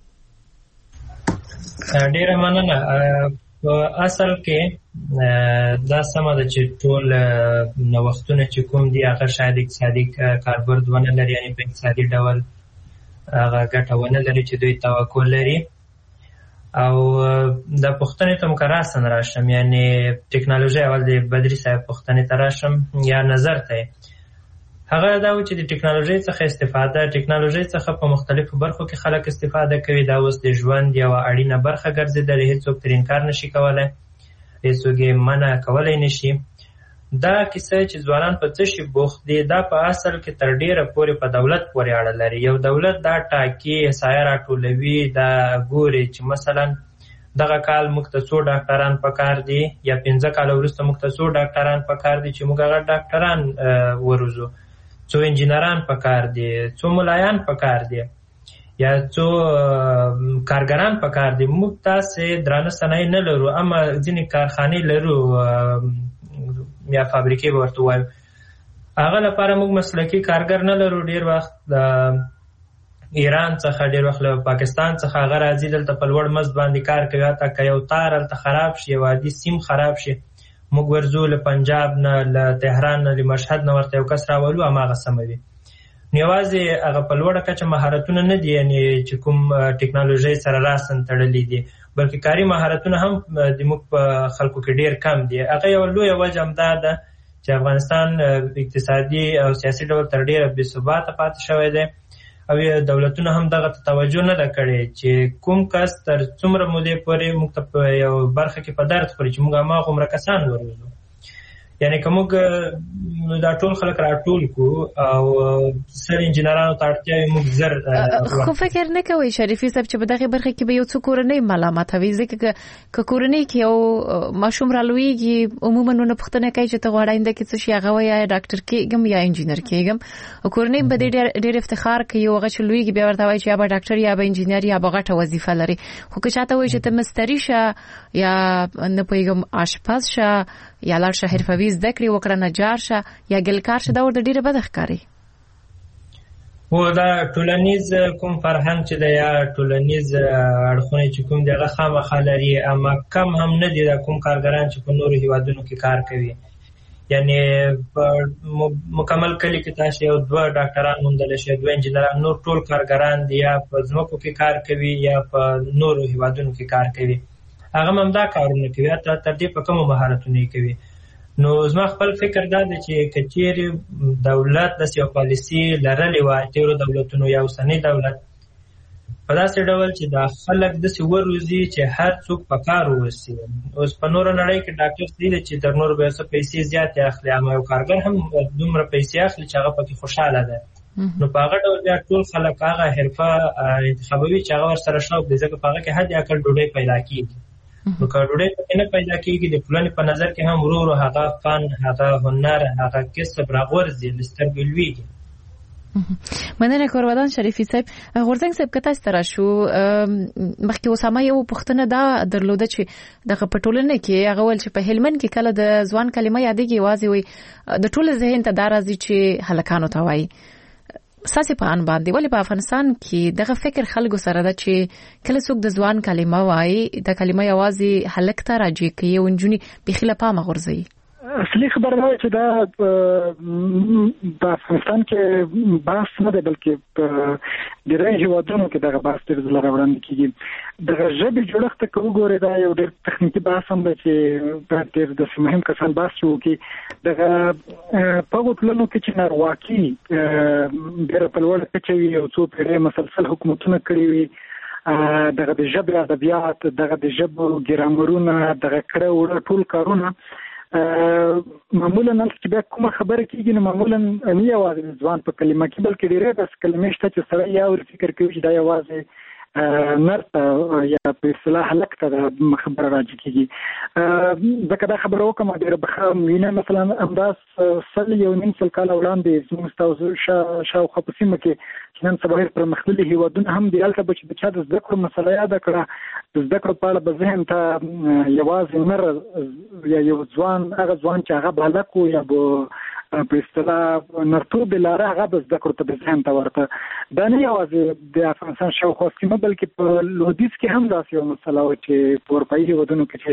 ډېره مننه. په اصل کې دا سمه ده چې ټول نوښتونه چې کوم دي هغه شاید اقتصادي کاربرد ونه لري، یعنې په اقتصادي ډول هغه ګټه ونه لري چې دوی توقع لري. او د پوښتنې ته مو راسن راشم، یعنې ټکنالوژي اول د بدري صاحب پوښتنې ته راشم یا نظر ته، هغه دا و چې د ټکنالوژي څخه استفاده ټکنالوژي څخه په مختلفو برخو کې خلک استفاده کوي. دا اوس د ژوند یوه اړینه برخه ګرځېدلې، هېڅوک ترې انکار نشي کولی، هېڅوک یې منع کولی نشي. دا کیسه چې ځوانان په څه شي بوخت دي، دا په اصل کې تر ډېره پورې په دولت پورې اړه لري. یو دولت دا ټاکي، احصایه راټولوي، دا ګوري چې مثلا دغه کال موږ ته څو ډاکټران پکار دي یا پنځه کاله وروسته موږ ته څو ډاکټران پکار دي چې موږ هغه ډاکټران وروزو، څو انجینران پکار دي، څو ملایان پکار دي یا څو کارګران پکار دي. موږ تاسې درانه صنایع نه لرو، اما ځینې کارخانې لرو یا فابریکې به ورته وایو، هغه لپاره موږ مسلکي کارګر نه لرو. ډېر وخت د ایران څخه، ډېر وخت له پاکستان څخه هغه راځي، دلته په لوړ مزد باندې کار کوي. حتی که یو تار هلته خراب شي، یو عادي سیم خراب شي، موږ ورځو له پنجاب نه، له تهران نه، له مشهد نه ورته یو کس راولو، هماغه سمه وي. نو یوازې هغه په لوړه کچه مهارتونه نه دي یعنې چې کوم ټکنالوژۍ سره راسن تړلي دي، بلکې کاري مهارتونه هم د موږ په خلکو کې ډېر کم دي. هغه یوه لویه وجه همدا ده چې افغانستان اقتصادي او سیاسي ډول تر ډېره بې ثباته پاتې شوی دی، او دولتونه هم دغه ته توجه نه ده کړې چې کوم کس تر څومره مودې پورې موږ ته په یو برخه کې په درد خوري چې موږ هماغومره کسان وروزو. یعنی کومه دا ټول خلک راټول کو او سر انجنیرانو ته اړتیا موږ زر خو فکر نه کوي شریفي صاحب چې په دغه برخه کې به یو څو کورنۍ ملامت وي ځکه ک کورنۍ کې یو ماشوم را لویږي عموما نو پښتنه کوي چې ته غواړې انده کې څه شي هغه یا ډاکټر کېږم یا انجنیر کېږم او کورنۍ به ډېر افتخار کوي او هغه چې لویږي بیا ورته وایي چې یا به ډاکټر یا به انجنیر یا به غټه وظیفه لري خو که چاته وایي چې ته مستری شه یا نه پوهېږم آشپز شه یا لاړ شه حرفوي زده کړې وکړه نجار شه یا ګلکار شه دا ورته ډېره بده ښکاري. و دا ټولنیز کوم فرهنګ چې د یا ټولنیز اړخونه چې کوم دغه خامخا لري اما کم هم نه دي د کوم کارګران چې په نورو هیوادونو کې کار کوي. یعنی مکمل کلی کې تاسو یو دوه ډاکټران موندل شي دوه انجنیران نور ټول کارګران دي یا په ځمکو کې کار کوي یا په نورو هیوادونو کې کار کوي هغه هم دا کارونه کوي تر تر دې په کوم مهارتونه کوي. نو زما خپل فکر دا دی چې کچېر دولت د یو پالیسی لرلې وای تیرو دولتونو یا اوسنی دولت په داسې ډول چې د خلک د سی وروزي چې هر څوک په کار وسی اوس په نور نړۍ کې ډاکټر دي چې د نور به څه پیسې زیات اخلي اما یو کارګر هم دومره پیسې اخلي چې هغه پکې خوشاله ده. نو په هغه ډول بیا ټول خلک هغه حرفه انتخابوي چې هغه سره شوق دي ځکه په هغه کې حد اقل ډوډۍ پیدا کیږي. نو که ډوډۍ پکې نه پیدا کیږي د ټولنې په نظر کې هم ورو ورو هغه فن هغه هنر هغه کسب راغورځي لسترګې لویږي. مننه کورودان شریفي صاحب. غورځنګ صاحب کته ستاره شو مخکې اوسامه یو پښتنه دا درلوده چې د پټولنه کې هغه ول چې په هلمند کې کله د ځوان کلمه یادېږي وازي وي د ټول ذهن ته دارازي چې هلکانو ته وایي ساسي په ان باندې ولې په افغانستان کې دغه فکر خلکو سره ده چې کله څوک د ځوان کلمه وایي د کلمه یوازي هلک ته راځي کوي او نجونی بخیله پامه غورځي. اصلي خبره ده چې دا په افغانستان کې بحث نه دی بلکې په ډېرو هیوادونو کې دغه بحث ډېر ځله راوړاندې کېږي. دغه ژبې جوړښت ته که وګورئ دا یو ډېر تخنیکي بحث هم دی چې باید ډېر داسې مهم کسان بحث وکړي. دغه په هغو ټولنو کې چې نارواکي ډېره په لوړه کچه وي یو څو پېړۍ مسلسل حکومتونه کړي وي دغه د ژبې ادبیات دغه د ژبو ګرامرونه دغه کړه وړه ټول کارونه معمولا چې بیا کومه خبره کېږي نو معمولا نه یوازې ځوان په کلمه کې بلکې ډېرې داسې کلمې شته چې سړی یو فکر کوي چې دا یوازې نر ته یا په اصطلاح هلک ته دا خبره راځي کېږي. ځکه دا خبره وکړم ډېره بخه وینه مثلا همداس سل یو نیم سل کاله وړاندې زموږ ستاسو شاوخوا په سیمه کې چې نن سبا پرمختللي هیوادونه هم دي هلته به چې د چا د زده کړو مسله یاده کړه د زده کړو په اړه به ذهن ته یوازې نر یا یو ځوان هغه ځوان چې هغه به هلک و یا به په اصطلاح نرتوب لاره هغه به زده کړو ته به ذهن ته ورته. دا نه یوازې د افغانستان شاوخوا سیمه بلکې په لویدیځ کې هم داسې یو مسله وه چې په اروپایي هیوادونو کې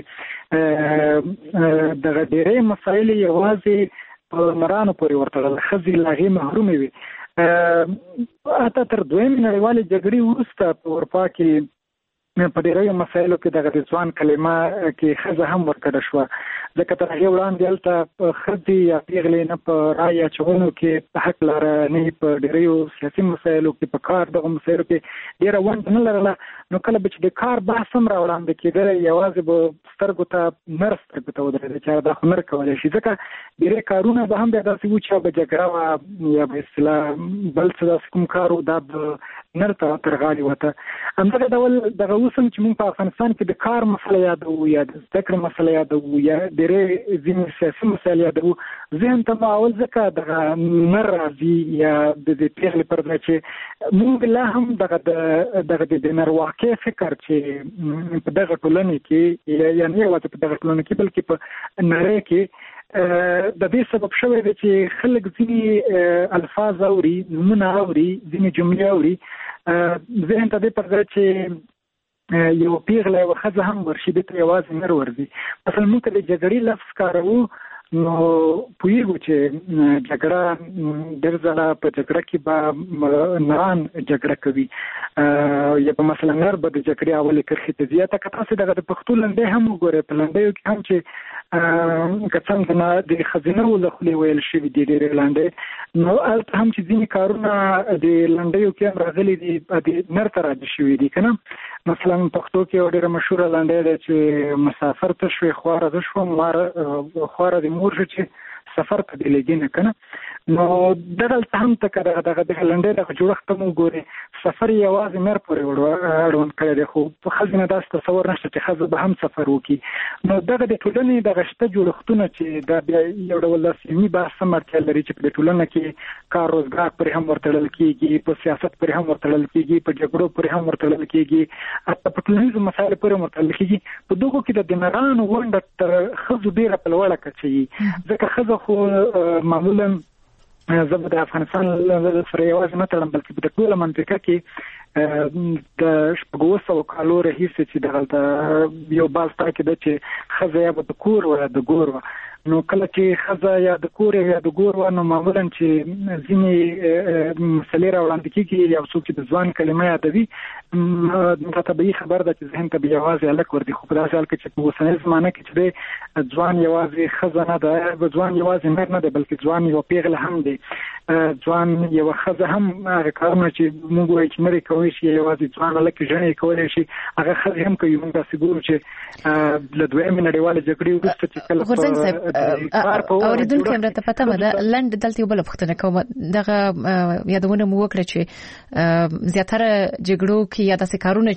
چې دغه ډېرې مسایل یوازې په نرانو پورې ورتړل ښځې له هغې محرومې وي. حتی تر دویمې نړیوالې جګړې وروسته په اروپا کې په ډېرو مسایلو کې دغه د ځوان کلمه کې ښځه هم ورکړه شوه ځکه تر هغې وړاندې هلته ښځې یا پېغلې نه په رایې اچولو کې په حق لره نه په ډېرو سیاسي مسایلو کې په کار دغه مسایلو کې ډېره ونډه نه لرله. نو کله به چې د کار بحث هم راوړاندې کېده یوازې به سترګو ته نر سترګو ته ودرېده چې دا خو نر کولی شي ځکه ډېرې کارونه به هم بیا داسې وو چې به جګړه وه یا به اصطلاح بل څه داسې کوم کار و دا به نر ته تر غاړې وته. همدغه ډول دغه اوس هم چې موږ په افغانستان کې د کار مسله یادوو یا د زده کړې مسله یادوو یا ډېرې ځینې سیاسي مسایل یادوو ذهن ته معول ځکه دغه نر راځي یا د دې پېغلې پر ځای چې موږ لا هم دغه دغه د نرواکۍ فکر چې په دغه ټولنې کې یا نه یوازې په دغه ټولنه کې بلکې په نړۍ کې د دې سبب شوی دی چې خلک ځینې الفاظ اوري نومونه اوري ځینې جملې اوري ذهن ته دې پر ځای چې یو پیغله یوه ښځه هم ورشي دې ته یوازې نر ورځي. مثلا موږ که د جګړې لفظ کاروو نو پوهېږو چې جګړه ډېر ځله په جګړه کې به نران جګړه کوي یا په مثلا نر به د جګړې اولې کرښې ته ځي. که تاسې دغه د پښتو لنډۍ هم وګورئ په لنډیو کې هم چې که څنګه د ښځینهو له خولې ویل شوي دي ډېرې لنډۍ نو البته هم چې ځینې کارونه د لنډیو کې هم راغلي دي د نر ته راځي شوي دي که نه. مثلا پښتو کې یو ډېره مشهوره لنډۍ ده چې مسافر ته شوې خواره زه شوم خواره د مور شو چې سفر ته دې لګي نه که نه. نو دغلته هم ته که دغه دغه لنډۍ دغه جوړښت ته مو ګورې سفر یې یوازې نر پورې اړوند کړی دی، خو په ښځې نه داسې تصور نشته چې ښځه به هم سفر وکړي. نو دغه د ټولنې دغه شته جوړښتونه چې دا بیا یو ډول داسې علمي بحث هم اړتیا لري چې په دې ټولنه کې کار روزګار پرې هم ورتړل کېږي، په سیاست پرې هم ورتړل کېږي، په جګړو پرې هم ورتړل کېږي، حتی په ټولنیزو مسایلو پورې هم ورتړل کېږي. په دغو کې د نرانو ونډه تر ښځو ډېره په لوړه کچه وي، ځکه ښځه خو معمولا زه به د افغانستان سره یوازې نه تړم بلکې په ټوله منطقه کې د شپږو سوو کالو راهیسې چې دغلته یو بحث پاتې ده چې ښځه یا به د کور وه یا د ګور وه. نو کله چې ښځه یا د کور یا د ګور وه نو معمولا چې ځینې مسلې راوړاندې کېږي یو څوک چې د ځوان کلمه یادوي دا طبیعي خبر ده چې ذهن ته به یوازې هلک ورځي. خو په داسې حال کې چې په اوسنۍ زمانه کې چې دی ځوان یوازې ښځه نه ده، ځوان یوازې نر نه دی بلکې ځوان یوه پیغله هم دی، ځوان یوه ښځه هم هغه کارونه چې موږ وایو چې نرې کولی شي یوازې ځوان هلک ژڼې کولی شي هغه ښځې هم کوي. موږ داسې ګورو چې له دویمې نړیوالې جګړې وروسته چې کله اوریدونکو هم راته پته ده لنډ دلته یو بل پوښتنه کوم. دغه یادونه مو وکړه چې زیاتره جګړو کې یا داسې کارونه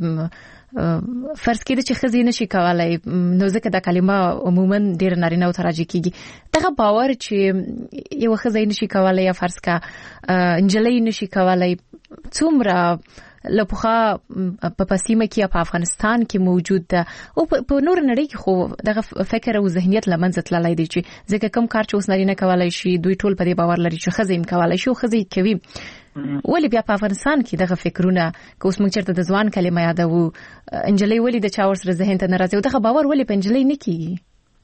چې فرض کړئ چې ښځې نشي کولای نو ځکه دا کلمه عموما ډېر نارینه ته راجع کېږي. دغه باور چې یو ښځه نشي کولای یا فرض کا نجلۍ نشي کولای څومره لپخا په پسیمه کې په افغانستان کې موجود ده او په نور نړۍ کې خو دغه فکر او ذهنیت لمنځه تللی دی چې ځکه کوم کار چې اوس نارینه کولای شي دوی ټول په دې باور لري چې ښځه یې کولای شي او ښځه یې کوي. ولې بیا په افغانستان کې دغه فکرونه که اوس موږ چېرته د ځوان کلمه یادوو نجلۍ ولې د چا ورسره ذهن ته نه راځي او دغه باور ولې په نجلۍ نه کېږي؟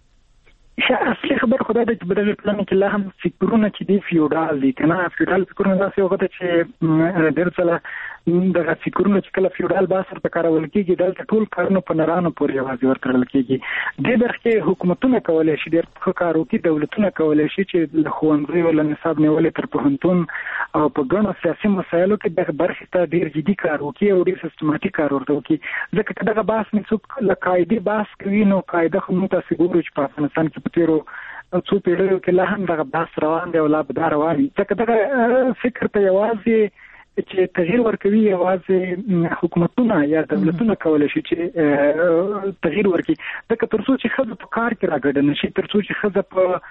اصلي خبر خدای دې چې بدل پلان کې لا هم فکرونه چې دی فیوډال دي کنه. فیوډال فکرونه داسې وخت چې ډېر څه دغه فکرونه چې کله فیوډال باسر په کارول کېږي دلته ټول کارونه په نرانو پورې یوازې ورکړل کېږي. دې برخه کې حکومتونه کولای شي ډېر ښه کار وکړي، دولتونه کولای شي چې له ښوونځیو له نصاب نیولې تر پوهنتون او په ګڼو سیاسي مسایلو کې دغه برخې ته ډېر جدي کار وکړي او ډېر سیستماتیک کار ورته وکړي. ځکه که دغه بحث څوک له قاعدې بحث کوي نو قاعده خو موږ تاسې ګورو چې په افغانستان کې په تېرو څو پیړیو کې لا هم دغه بحث روان دی او لا به دا روان وي. ځکه دغه فکر ته یوازې چې تغییر ورکوي یوازې حکومتونه یا دولتونه کولی شي چې تغییر ورکړي. ځکه تر څو چې ښځه په کار کې راګډه نه شي، تر څو چې ښځه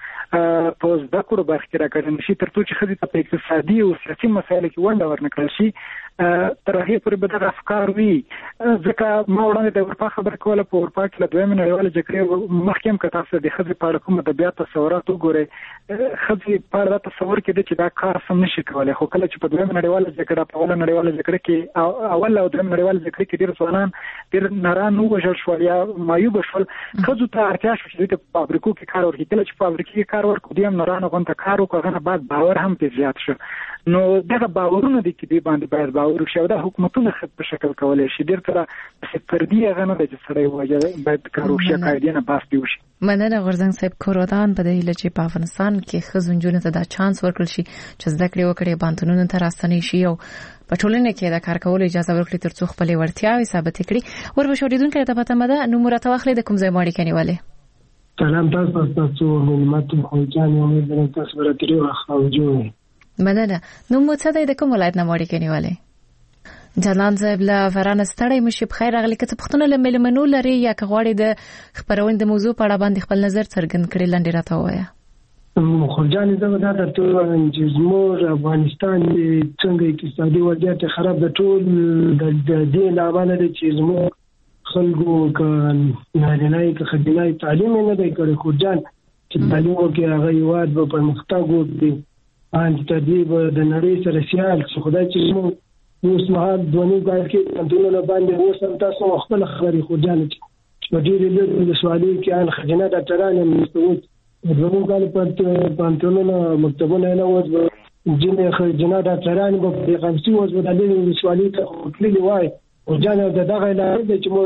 په په زده کړو برخه کې راګډه نه شي، تر څو چې ښځې ته په اقتصادي او سیاسي مسایلو کې ونډه ورنکړل شي تر هغې پورې به دغه افکار وي. ځکه ما وړاندې د اروپا خبره کوله، په اروپا کې له دویمې نړیوالې جګړې مخکې هم که تاسو د ښځې په اړه کوم ادبیات تصورات وګورئ ښځې په اړه دا تصور کېده چې دا کار سم نشي کولی. خو کله چې په دویمه نړیواله جګړه په اوله نړیواله جګړه کې اول او دویمه نړیواله جګړه کې ډېر ځوانان ډېر نران ووژل شول یا معیوبه شول، ښځو ته اړتیا شوه چې دوی ته په فابریکو کې کار ورکړي. کله چې په فابریکې کې کار ورکړو دوی هم نرانو غونته کار وکړو، هغه نه بعد باور هم پرې زیات شو. نو دغه باورونه دي چې دوی باندې باید باور وشي او دا حکومتونه په شکل کولی شي. ډېر کله فردي هغه نه ده چې سړی ووایي باید کار وشي، قاعدې نه بحث دې وشي. مننه غورځنګ صاحب. کورودان په دې هیله چې په افغانستان کې ښځو نجونو ته دا چانس ورکړل شي چې زده کړې وکړي، بانتونونو ته راستنې شي او په ټولنه کې د کار کولو اجازه ورکړي تر څو خپلې وړتیاوې ثابتې کړي. ورپسې اورېدونکي ته پته ده نو مرته واخلې د کوم ځای مو اړیکه نیولې؟ سلام تاسو تاسو معلومات خو ځان یو مې تاسو براتري واخلو. مننه. نو مو څه د کوم ولایت نه اړیکه نیولې؟ جانان صاحب له فرانه ستړی مشي بخیر راغلی. که څه پوښتنه له مېلمنو لري یا که غواړي د خبرونې د موضوع په اړه باندې خپل نظر څرګند کړي لنډې راته ووایه. خورجانې زه به دا درته ووایم چې زموږ افغانستان څنګه اقتصادي وضعیت خراب ده، ټول د دې له امله دی چې زموږ خلکو که نارینه یې که ښځینه یې تعلیم یې نه دی کړی. خورجان چې تعلیم وکړي هغه هېواد به پرمختګ وکړي، ان تر دې به د نړۍ سره سیال شي. خدای چې زموږ اوس مهال دوه نیم کال کې پوهنتونونه باندې اوس هم تاسو خپله خبرې خورجانې چې په ډېرې لږ ولسوالیو کې ان ښځینه ډاکټران هم نشته. اوس دوه نیم کال پوهنتونونه مکتبونه یې نه اوس به ځینې ښځینه ډاکټران به په غمسي اوس به د لږ ولسوالۍ ته تللي وای. خورجانې د دغه علامه دی چې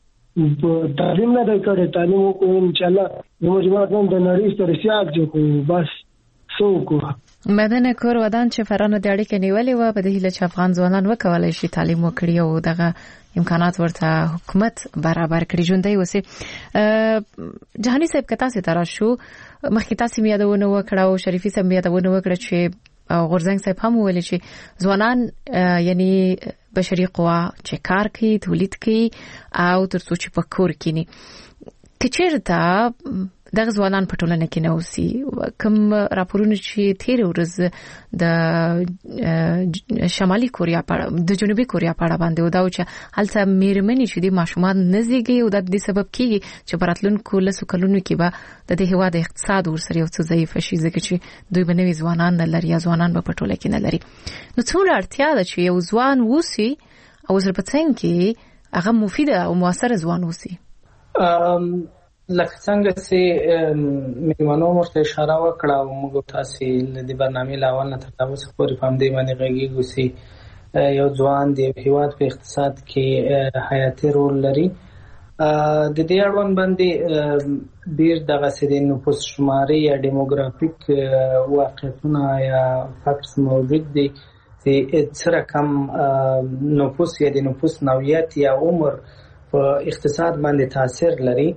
موږ په تعلیم نه دی کړی، تعلیم وکړو انشاءالله زموږ هېواد هم د نړۍ سره سیال شي. خو بس څوک مدن کور ودان چې فرانو د اړیکې نیولې و په دې هیله چې افغان ځوانان وکولای شي تعلیم وکړي او دغه امکانات ورته حکومت برابر کړي ژوندۍ وسی. جهاني صاحب کتا سي ترا شو مخکې تاسو میادونه وکړه او شریفي صاحب میادونه وکړه چې غورځنګ صاحب هم ویل چې ځوانان یعنی بشري قوا چې کار کوي تولید کوي او ترڅو چې په کور کې ني کچېرته دغه ځوانان په ټولنه کې نه اوسي. کوم راپورونه چې تیر ورځ د شمالي کوریا په د جنوبي کوریا په اړه باندې ودا چې هلته میرمنې چې د ماشومان نزيږي او د دې سبب کیږي چې براتلونکو لسو کلونو کې به د دې هوا د اقتصاد ورسره یو څه ضعیف شي ځکه چې دوی بنوي ځوانان نه لري یا ځوانان په ټوله کې نه لري. نو څومره اړتیا ده چې یو ځوان وسی او سره پڅنګ کې هغه مفید او موثر ځوان وسی. لکه څنګه چې میمنو مرته اشاره وکړه او موږ تاسو د برنامه لاول نه تر اوسه پورې پام دی باندې غږیږو چې یو ځوان د هیواد په اقتصاد کې حیاتي رول لري. د دې اړوند باندې ډیر دغه سړي نفوس شماري یا دیموګرافیک واقعیتونه یا فاکټس موجود دي چې څه رقم نفوس یا د نفوس نوعیت یا عمر په اقتصاد باندې تاثیر لري.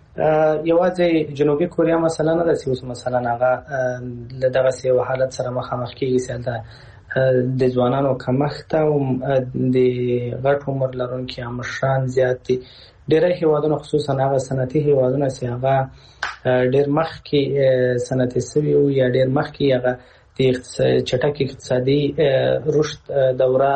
یوازې جنوبي کوریا مثلا نه د سیوس مثلا هغه دغه سی حالت سره مخامخ کیږي چې د ځوانانو کمښت او د غټ عمر لرونکو مشران زیات دي. ډېر هیوادونه خصوصا هغه صنعتي هیوادونه چې هغه ډېر مخکې صنعتي سوي او یا ډېر مخکې هغه د چټک اقتصادي رشد دوره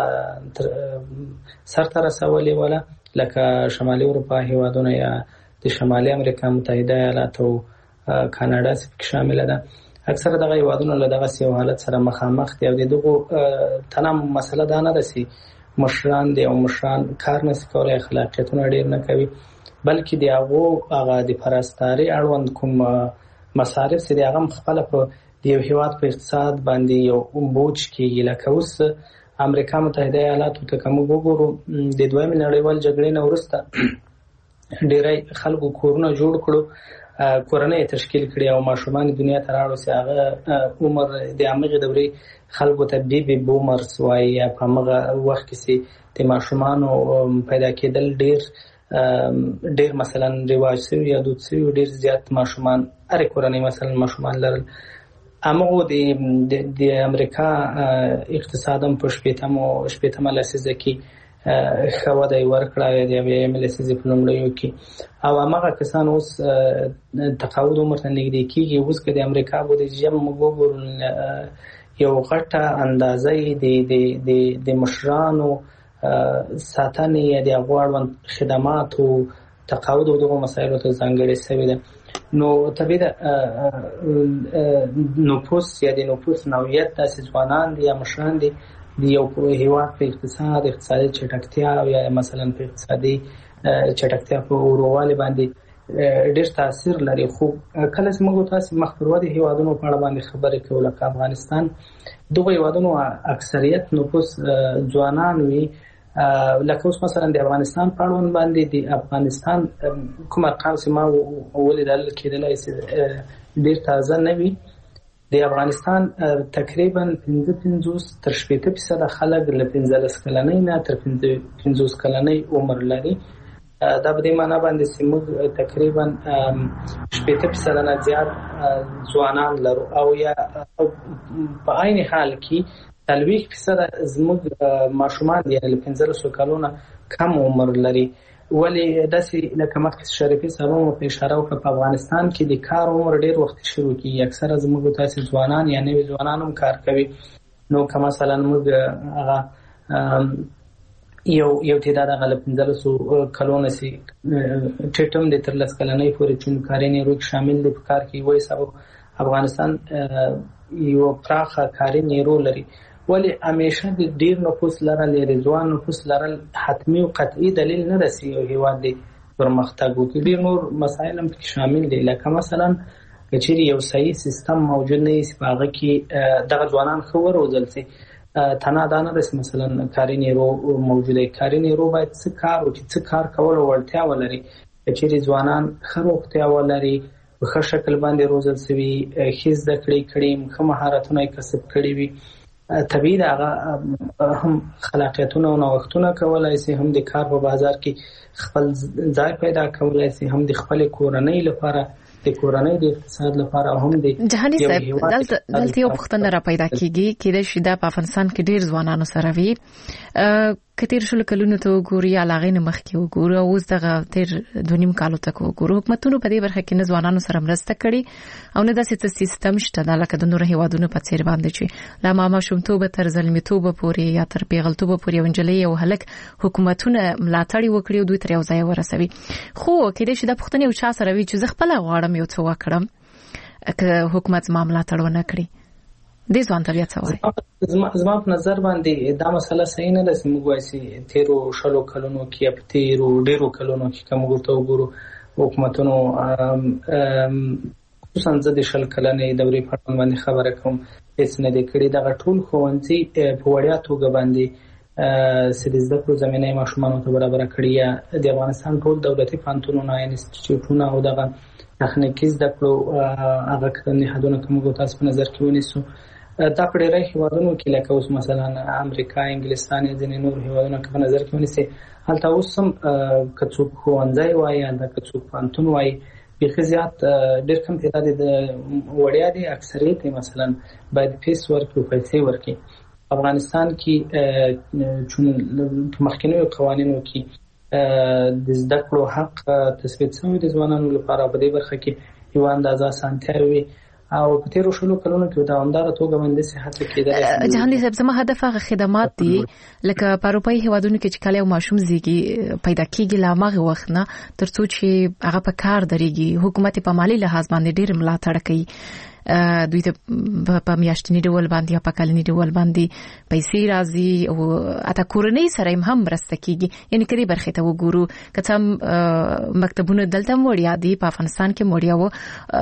سرته رسولې ولا لکه شمالي اروپا هیوادونه یا د شمالي امریکا متحده ایالات او کاناډا څخه شامل ده. اکثره دغه هیوادونه له دغه سیو حالت سره مخامخ دي او دغه تنام مسله ده نه ده چې مشران دي او مشران کار نه کولای خلاقیتونه ډیر نه کوي بلکې دی هغه هغه د پرستاري اړوند کوم مصارف چې هغه خپل په یو هیواد په اقتصاد باندې یو بوج کې لکه اوس امریکا متحده ایالات ته کوم وګورو د دویمې نړیوال جګړې نه وروسته ډیری خلکو کورونه جوړ کړو کورنۍ تشکیل کړي او ماشومان دنیا ته راوړل سي. هغه عمر د امغه دورې خلکو ته بي بي بومرز وایي په هغه وخت کې د ماشومان پیدا کېدل ډیر ډیر مثلا رواج شوی یا دود شوی ډیر زیات ماشومان هر کورنۍ مثلا ماشومان لرل. امغه د د امریکا اقتصادم په شپېتمو شپېتمه لسیزه کې خو د ورکړه د یم لسیزه په لومړیو کې او هغه کسان اوس تقاعد عمر ته نږدې کېږي. اوس کې د امریکا بودیجه موږ وګورو یو غټه اندازې د د د مشرانو ساتنې د غوړون خدمات او تقاعد او دغه مسایلو ته ځانګړې شوی ده. نو طبیعي نفوس یا د نفوس نوعیت د ځوانان دي یا مشران دي د یو هیواد په اقتصاد اقتصادي چټکتیا یا مثلا په اقتصادي چټکتیا په اوروالي باندې ډېر تاثیر لري. خو کله چې موږ تاسو مخبرو د هیوادونو په اړه باندې خبرې کوو لکه افغانستان دغه هیوادونو اکثریت نفوس ځوانان وي. لکه اوس مثلا د افغانستان په اړه باندې د افغانستان کوم ارقام چې ما ولیدل کېدلای شي ډېر تازه نه وي. د افغانستان تقریبا پنځه پنځوس تر شپږ فیصد خلک له پنځلس کلنۍ نه تر پنځوس کلنۍ عمر لري. دا به د معنا باندې چې موږ تقریبا شپږ فیصد نه زیات ځوانان لرو او یا په عین حال کې تلويخ فیصد زموږ ماشومان دي له پنځلس کلونو کم عمر لري. ولی داسې لکه مخکې شریفي صاحب په اشاره وکړه په افغانستان کې د کار عمر ډیر وخت شروع کیږي. اکثره زموږ تاسو ځوانان یا نوي ځوانان هم کار کوي. نو کما مثلا موږ هغه یو یو تعداد غل پنځلس کلونه سي ټټم د تر لس کلنۍ پورې چې کاري نیرو شامل دي په کار کې وای سبب افغانستان یو پراخه کاري نیرو لري. ولی همیشه د ډیر نفوس لرل لري ځوان نفوس لرل حتمی او قطعي دلیل نه رسي او هیواد دی پرمختګ وکړي. ډیر نور مسایل هم شامل دي لکه مثلا کچېری یو صحیح سیستم موجود نه وي په هغه کې دغه ځوانان خو وروزل سي تنه دانه رس مثلا کاري نیرو موجوده کاري نیرو باید څه کار او څه کار کول ورته ولري. کچېری ځوانان خروختیا ولري په ښه شکل باندې روزل شوي، ښې زده کړې کړي، ښه مهارتونه یې کسب کړي وي. طبیعي ده هغه هم خلاقیتونه او نوښتونه کولای شي، هم د کار په بازار کې خپل ځای پیدا کولای شي، هم د خپل کورنۍ لپاره د کورنۍ د اقتصاد لپاره هم د جهاني صاحب دلته دلته یو پوښتنه را پیدا کیږي کېدای شي دا په افغانستان کې ډیر ځوانانو سره وي کتیر شل کلونو ته وګوري علاقه نه مخ کې وګوري او اوس دغه تیر دونیم کالو ته وګوري حکومتونو په دې برخه کې نه ځوانانو سره مرسته کړي او نه داسې سیستم شته د لکه د نور هیوادونو په څیر باندې چې لا ماما شومتوب تر زلمیتوب پورې یا تر پیغلتوب پورې ونجلې او هلک حکومتونه ملاتړ وکړي او دوی تر یو ځای ورسوي. خو کېدای شي د پښتنې او چا سره وي چې زه خپل غواړم یو څه وکړم که حکومت ما ملاتړ ونه کړي. د ځوان طبيعت څه زما زما په نظر باندې دا مسله صحیح نه ده چې موږ وایي تیرو شلو کلونو کې په تیرو ډیرو کلونو کې کوم ورته وګورو حکومتونو خصوصا د شل کلنې دورې په اړه باندې خبره کوم هیڅ نه دی کړی. دا ټول ښوونځي په وړیا توګه باندې سید زده کړو زمينه ماشومان ته برابر کړی یا د افغانستان ټول دولتي پانتونونه انسټیټیوټونه او دغه تخنیکی زده کړو هغه کړنې حدونه کوم تاسو په نظر کې ونیسو. دا په ډېرې هیوادونو کې لکه اوس مثلا امریکا، انګلستان، ځینې نور هیوادونه په نظر کې ونیسي هلته اوس هم کڅوب ښوونځي وایي دا کڅوب پانتون وایي بخي زیات ډېر کم تعداد د وړیا دي اکثریت مثلا باید فیس ورکړي پیسې ورکړي. افغانستان کې چون مخکینو قوانینو کې د زده کړو حق تثبیت شوی د ځوانانو لپاره په دې برخه کې یو اندازه سانتیاوي او په تیرو شلو کلونو کې دا همدار توګه باندې صحت کېدل. جهاني صاحب زما هدف هغه خدمات دي لکه په اروپאי هیوادونو کې چې کله یو ماشوم زیږي پیدا کیږي لا ماغه وخت نه ترڅو چې هغه په کار درېږي حکومت په مالی لحاظ باندې ډېر ملاتړ کوي دوی ته په میاشتنی ډول باندې یا په کلنی ډول باندې پیسې راځي او اته کورنۍ سره هم مرسته کیږي. یعنی کړي برخه ته وګورو کته مکتبونه دلته وړیا دي په افغانستان کې وړیا وو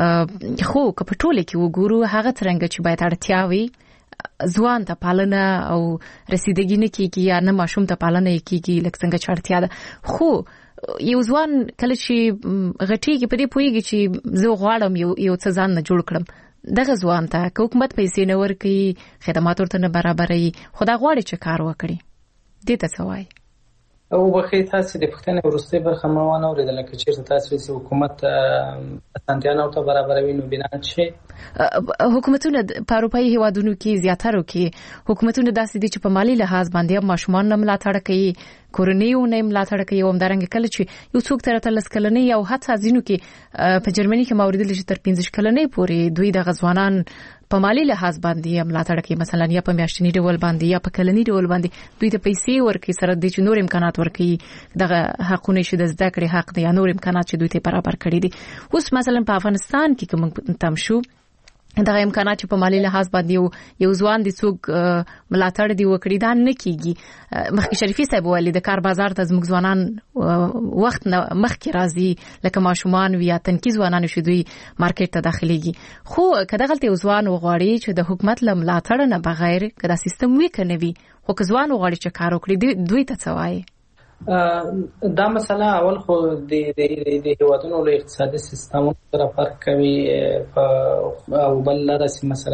خو په ټوله کې وګورو هغه څنګه چې باید اړتیا وي ځوان ته پالنه او رسیدګي نه کیږي یا نه ماشوم ته پالنه کیږي لکه څنګه چې اړتیا ده. خو یو ځوان کله چې غټيږي په دې پويږي چې زه غواړم یو یو څه ځان نه جوړ کړم دغه ځوان ته حکومت پیسې نه ورکړي خدمات ورته نه برابرې خدا غواړي چې کار وکړي دې ته څه وایي؟ او بخې تاسو د پښتنې ورسته برخه موانه اوریدل چې چیرته تاسو چې حکومت اسانتیانو ته برابروي نو بنا چې حکومتونه په اروپאי هیوادونو کې زیاتره کې حکومتونه داسې دي چې په مالی لحاظ باندې ماشومان نه ملاتړ کوي کورنیو نه ملاتړ کوي او همدارنګه کله چې یو څوک تر تلس کلنې او حتی ځینو کې په جرمني کې موریدل چې تر پنځه کلنې پورې دوی د غزوانان په مالی لحاظ باندې ملاتړ کوي مثلا یا په میاشتنی ډول باندې یا په کلنی ډول باندې دوی ته پیسې ورکړي سره د نور امکانات ورکړي دغه حقونه شي د زده کړې حق دی یا نور امکانات چې دوی ته برابر کړي دي. اوس مثلا په افغانستان کې کوم تم شو دغه امکانات چې په مالی لحاظ باندې یو ځوان د څوک ملاتړ دی وکړي دا نه کیږي. مخکې شریفي صاحب ویلي د کار بازار ته زموږ ځوانان وخت مخکې راځي لکه ماشومان ویا تنکي ځوانان شي دوی مارکیټ ته داخليږي. خو کله غلطي ځوان وغواړي چې د حکومت له ملاتړ نه بغیر کدا سیستم وی کنه وي خو که ځوان وغواړي چې کار وکړي دوی ته څه وایي؟ دا مسله اول خو د د د هیوادونو له اقتصادي سیستمونو سره فرق کوي او بل لرسي مثلا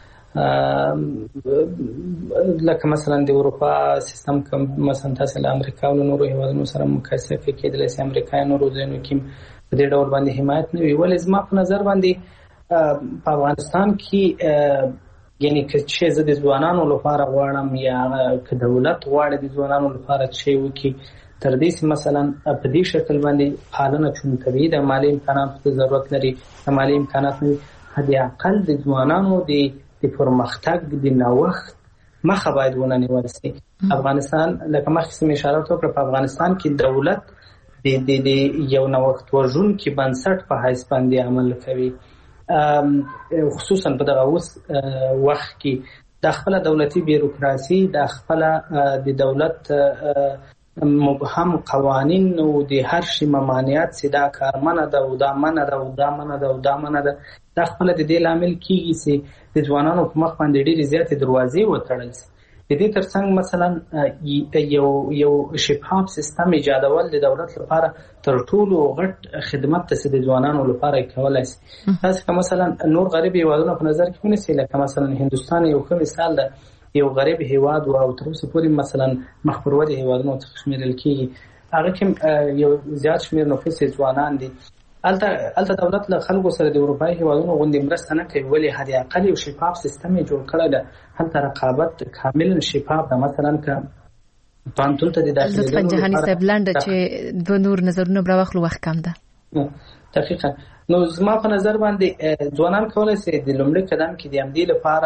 لکه مثلا د اروپا سیستم کوم مثلا تاسو له امریکا او نورو هیوادونو سره مقایسه کېدل چې امریکا نورو ځینو کې په دې ډول باندې حمایت نه وي. ولې زما په نظر باندې په افغانستان کې یعنی که چې زه د ځوانانو لپاره غواړم یا که دولت غواړي د ځوانانو لپاره چې وکړي تر دې مثلا په دې شکل باندې حالونه چون طبيعي د مالی امکاناتو ضرورت لري د مالی امکاناتو هدي اقل د ځوانانو د د پرمختګ د نوښت مخه باید ونه نیول شي. افغانستان لکه مخکې سم اشاره وکړه په افغانستان کې دولت د د یو نوښت ورژونکي بنسټ په حیث باندې عمل کوي خصوصا په دغه اوس وخت کې د خپل دولتي بیروکراسي د خپل د دولت مبهم قوانین او د هر شي ممانعت سدا کارمنه ده او دا منه ده او دا منه ده او دا منه ده د خپل د دې لامل کیږي چې د ځوانانو په مخ باندې ډېری زیاتې دروازې وتړل شي. د دې ترڅنګ مثلا یو یو شفاف سیستم ایجادول د دولت لپاره تر ټولو غټ خدمت ته د ځوانانو لپاره کولای شي. تاسو که مثلا نور غریب هیوادونه په نظر کې ونیسئ، لکه مثلا هندوستان یو ښه مثال ده، یو غریب هیواد او تر اوسه پورې مثلا مخ پر ودې هیوادونو څخه شمیرل کېږي، هغه کې یو زیات شمیر نفوس ځوانان دي. البته البته دولت له خلکو سره د اروپایي هیوادونو غوندې مرسته نه کوي، ولې حد اقل یو شفاف سیستم یې جوړ کړی ده، هلته رقابت کاملا شفاف ده. مثلا که پانتون ته د داخلي لطفا جهاني صاحب لنډه چې دوه نور نظرونه بر واخلو، وخت کم ده. دقیقاً. نو زما په نظر باندې ځوانان کولای شي د لومړي قدم کې د همدې لپاره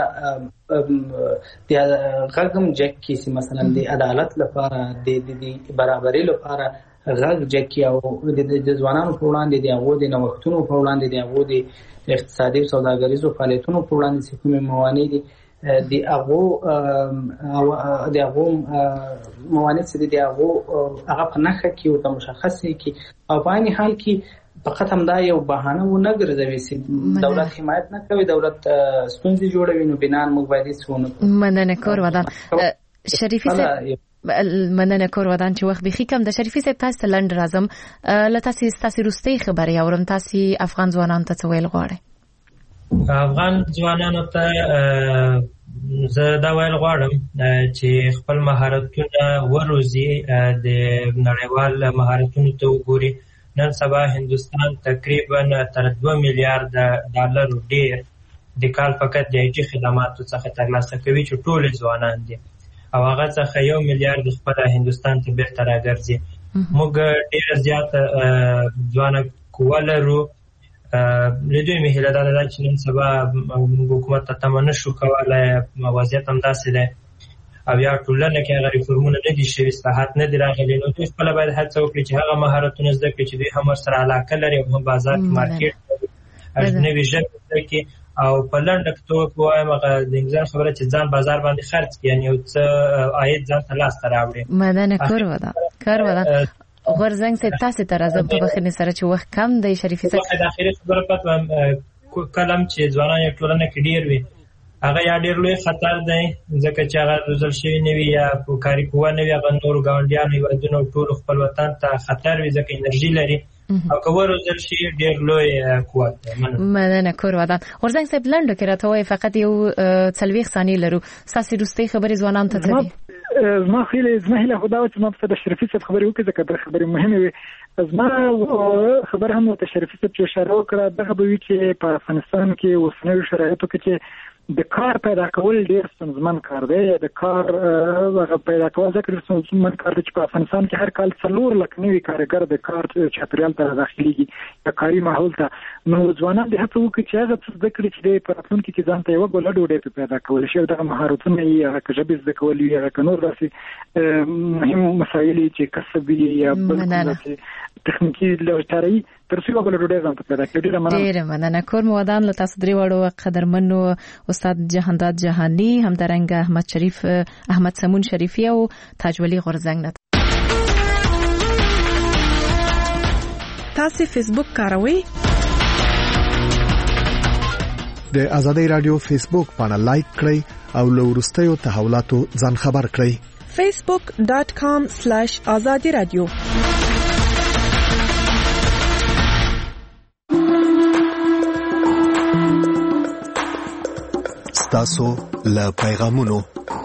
د غږم جک کیسي، مثلا د عدالت لپاره، د برابرۍ لپاره غږ جکی او د ځوانانو په وړاندې د هغو د نوښتونو په وړاندې د هغو د اقتصادي او سوداګریزو فعالیتونو په وړاندې چې کومې موانع دي د هغو د هغو موانع چې دي د هغو هغه په نښه کې ورته مشخصې کړي او په عین حال کې فقط همدا یو بهانه ونه ګرځوي چې دولت حمایت نه کوي، دولت ستونزې جوړوي، نو بنا موږ باید هېڅ ونه کړو. مننه کور ودان. شریفي صاحب مننه کور ودان چې وخت بيخي کم د شریفي صاحب تاسو لند راځم ل تاسو تاسو روستي خبري اورم، تاسو افغان ځوانانو ته څه ویل غواړئ؟ افغان ځوانانو ته زه دا ویل غواړم چې خپل مهارتونه وروزي، د نړیوال مهارتونو ته وګوري. نن سبا هندوستان تقریبا تر دوه میلیارډ ډالر ډیر د کال فقط د آی ټي خدماتو څخه ترلاسه کوي چې ټول ځوانان دي، او هغه څخه یو میلیارډ خپل هندوستان ته بیرته راګرځي. موږ ډیر زیات ځوان قوه لرو. له دوی مې هیله ده چې نن سبا حکومت ته تمه نشو کولی، وضعیت همداسې دی او یا ټولنه کې هغه ریفورمونه نه دي شوي، اصلاحات نه دي راغلي، نو دوی خپله باید هڅه وکړي چې هغه مهارتونه زده کړي چې دوی هم ورسره علاقه لري او هم بازار کې مارکېټ لري، نوې ژبې زده کړي او په لنډه توګه ووایم هغه د انګلیسي خبره چې ځان بازار باندې خرڅ کړي، یعنې یو څه عاید ځان ته لاسته راوړي. مننه کور ودان. کور ودان غورزنګ صاحب تاسو ته راځم په بخښنې سره چې وخت کم دی. شریفي صاحب د اخري خبره پته کلم چې ځوانان یې ټولنه کې ډیر وي، هغه یا ډیر لوی خطر دی، ځکه چې هغه روزل شوي نه وي یا کاري قوه نه وي، هغه نورو ګاونډیانو هېوادونو ټولو خپل وطن ته خطر وي، ځکه انرژي لري او که وروزل شي ډیر لوی قوت دی. مننه کور ودان. غورزنګ صاحب لنډه کې راته وایي، فقط یو څلوېښت ثانیې لرو، ستاسې وروستۍ خبرې ځوانانو ته څه دي؟ زما خیلی زما هیله خو دا وه چې ما په د شریفي صاحب خبرې وکړي، ځکه دا خبرې مهمې وي. زما خبره هم ورته شریفي صاحب چې اشاره وکړه دغه به وي چې په افغانستان کې اوسنیو شرایطو کې چې د کار پیدا کول ډیر ستونزمن کار دی. د کار هغه پیدا کول ځکه ډیر ستونزمن کار دی چې په افغانستان کې هر کال څلور لک نوي کارګر د کار چاپیریال ته داخليږي، د کاري ماحول ته. نو ځوانان د هڅه وکړي چې هغه څه زده کړي چې د راتلونکي کې ځان ته یوه ګوله ډوډۍ پیدا کول شي، دغه مهارتونه یې هغه که ژبې زده کول وي، هغه که نور داسې مهم مسایل چې کسب وي یا بل داسې تخنیکي لارې تر څو وګړو ډېر ځان ته پیدا کړي. ډېر مننه. ډېر مننه کور مو ودان. له تاسو درې وړو قدرمنو استاد جهانداد جهانی، همدارنګه احمد شریف احمد سمون شریفی او تاج ولی غورزنګ. تاسو فیسبوک کاروئ؟ د آزادۍ رادیو فیسبوک باندې لایک کړئ او له وروستیو تحولاتو ځان خبر کړئ. facebook dot com slash azadi radio. تاسو له پیغامونو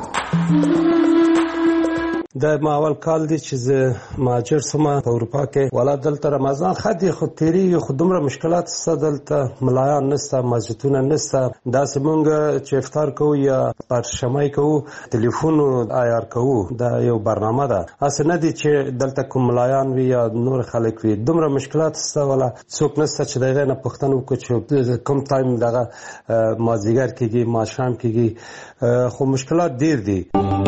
د ماول کال دی چې ماجر سما په اروپا کې ولا دلته رمضان خدي خو تیری خو دومره مشکلات ست دلته ملایان نسته، مسجدونه نسته، دا سمونګ چې افطار کوو یا پرشمای کوو ټلیفون آیار کوو، دا یو برنامه ده. اسه نه دي چې دلته کوم ملایان وي یا نور خلک وي، دومره مشکلات ست ولا څوک نسته چې دغه نه پښتنو کو چې کوم ټایم دغه مازیګر کېږي ما شام کېږي، خو مشکلات ډیر دي.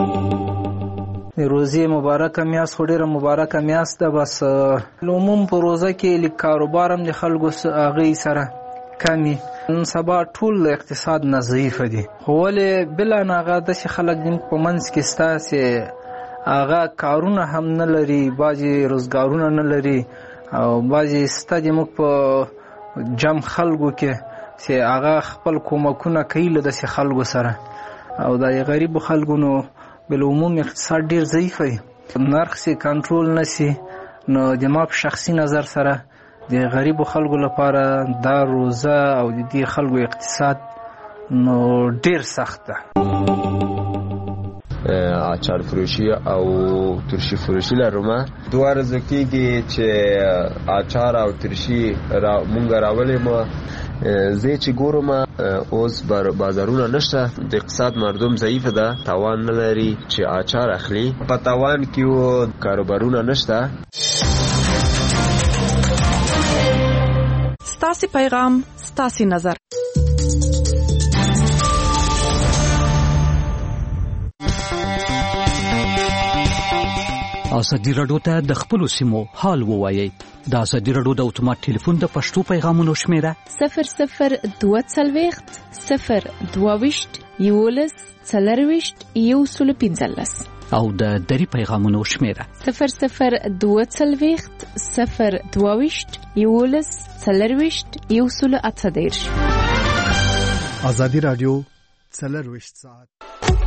روزي مبارکه میاس خو ډیره مبارکه میاس ده، بس عموم په روزه کې لیک کاروبار هم د خلکو هغې سره کمی، نن سبا ټول اقتصاد نه ضعیف دي، خو ولې بلا نه هغه داسې خلک دي په منځ کې ستاسې هغه کارونه هم نه لري، بعضې روزګارونه نه لري او بعضې سته دي موږ په جمع خلکو کې چې هغه خپل کومکونه کوي له داسې خلکو سره او د غریبو خلکو نو بل عموم اقتصاد ډیر ضعیف دی، نرخ سي کنټرول نشي، نو د ما په شخصي نظر سره د غریبو خلکو لپاره دا روزه او د دې خلکو اقتصاد نو ډیر سخت ده. اچار فروشی او ترشی فروشی لرمه دوه ورځې کېږي چې اچار او ترشی را مونږ راولې ما زه چې ګورم اوس بر بازارونه نشته، د اقتصاد مردم ضعیف ده، توان نه لري چې اچار اخلي، په توان کې و کاروبارونه نشته. ستاسي پیغام ستاسي نظر. ازادي راډیو ته د خپل سیمو حال ووایي. د ازادي راډیو د اتومات ټلیفون د پښتو پیغامونو شمیره صفر صفر دوه څلوېښت صفر دوه ویشت یولس څلرویشت یو سل پنځلس او د دری پیغامونو شمیره صفر صفر دوه څلوېښت صفر دوه ویشت یولس څلرویشت یو سل اته دېرش. ازادي راډیو څلرویشت ساعت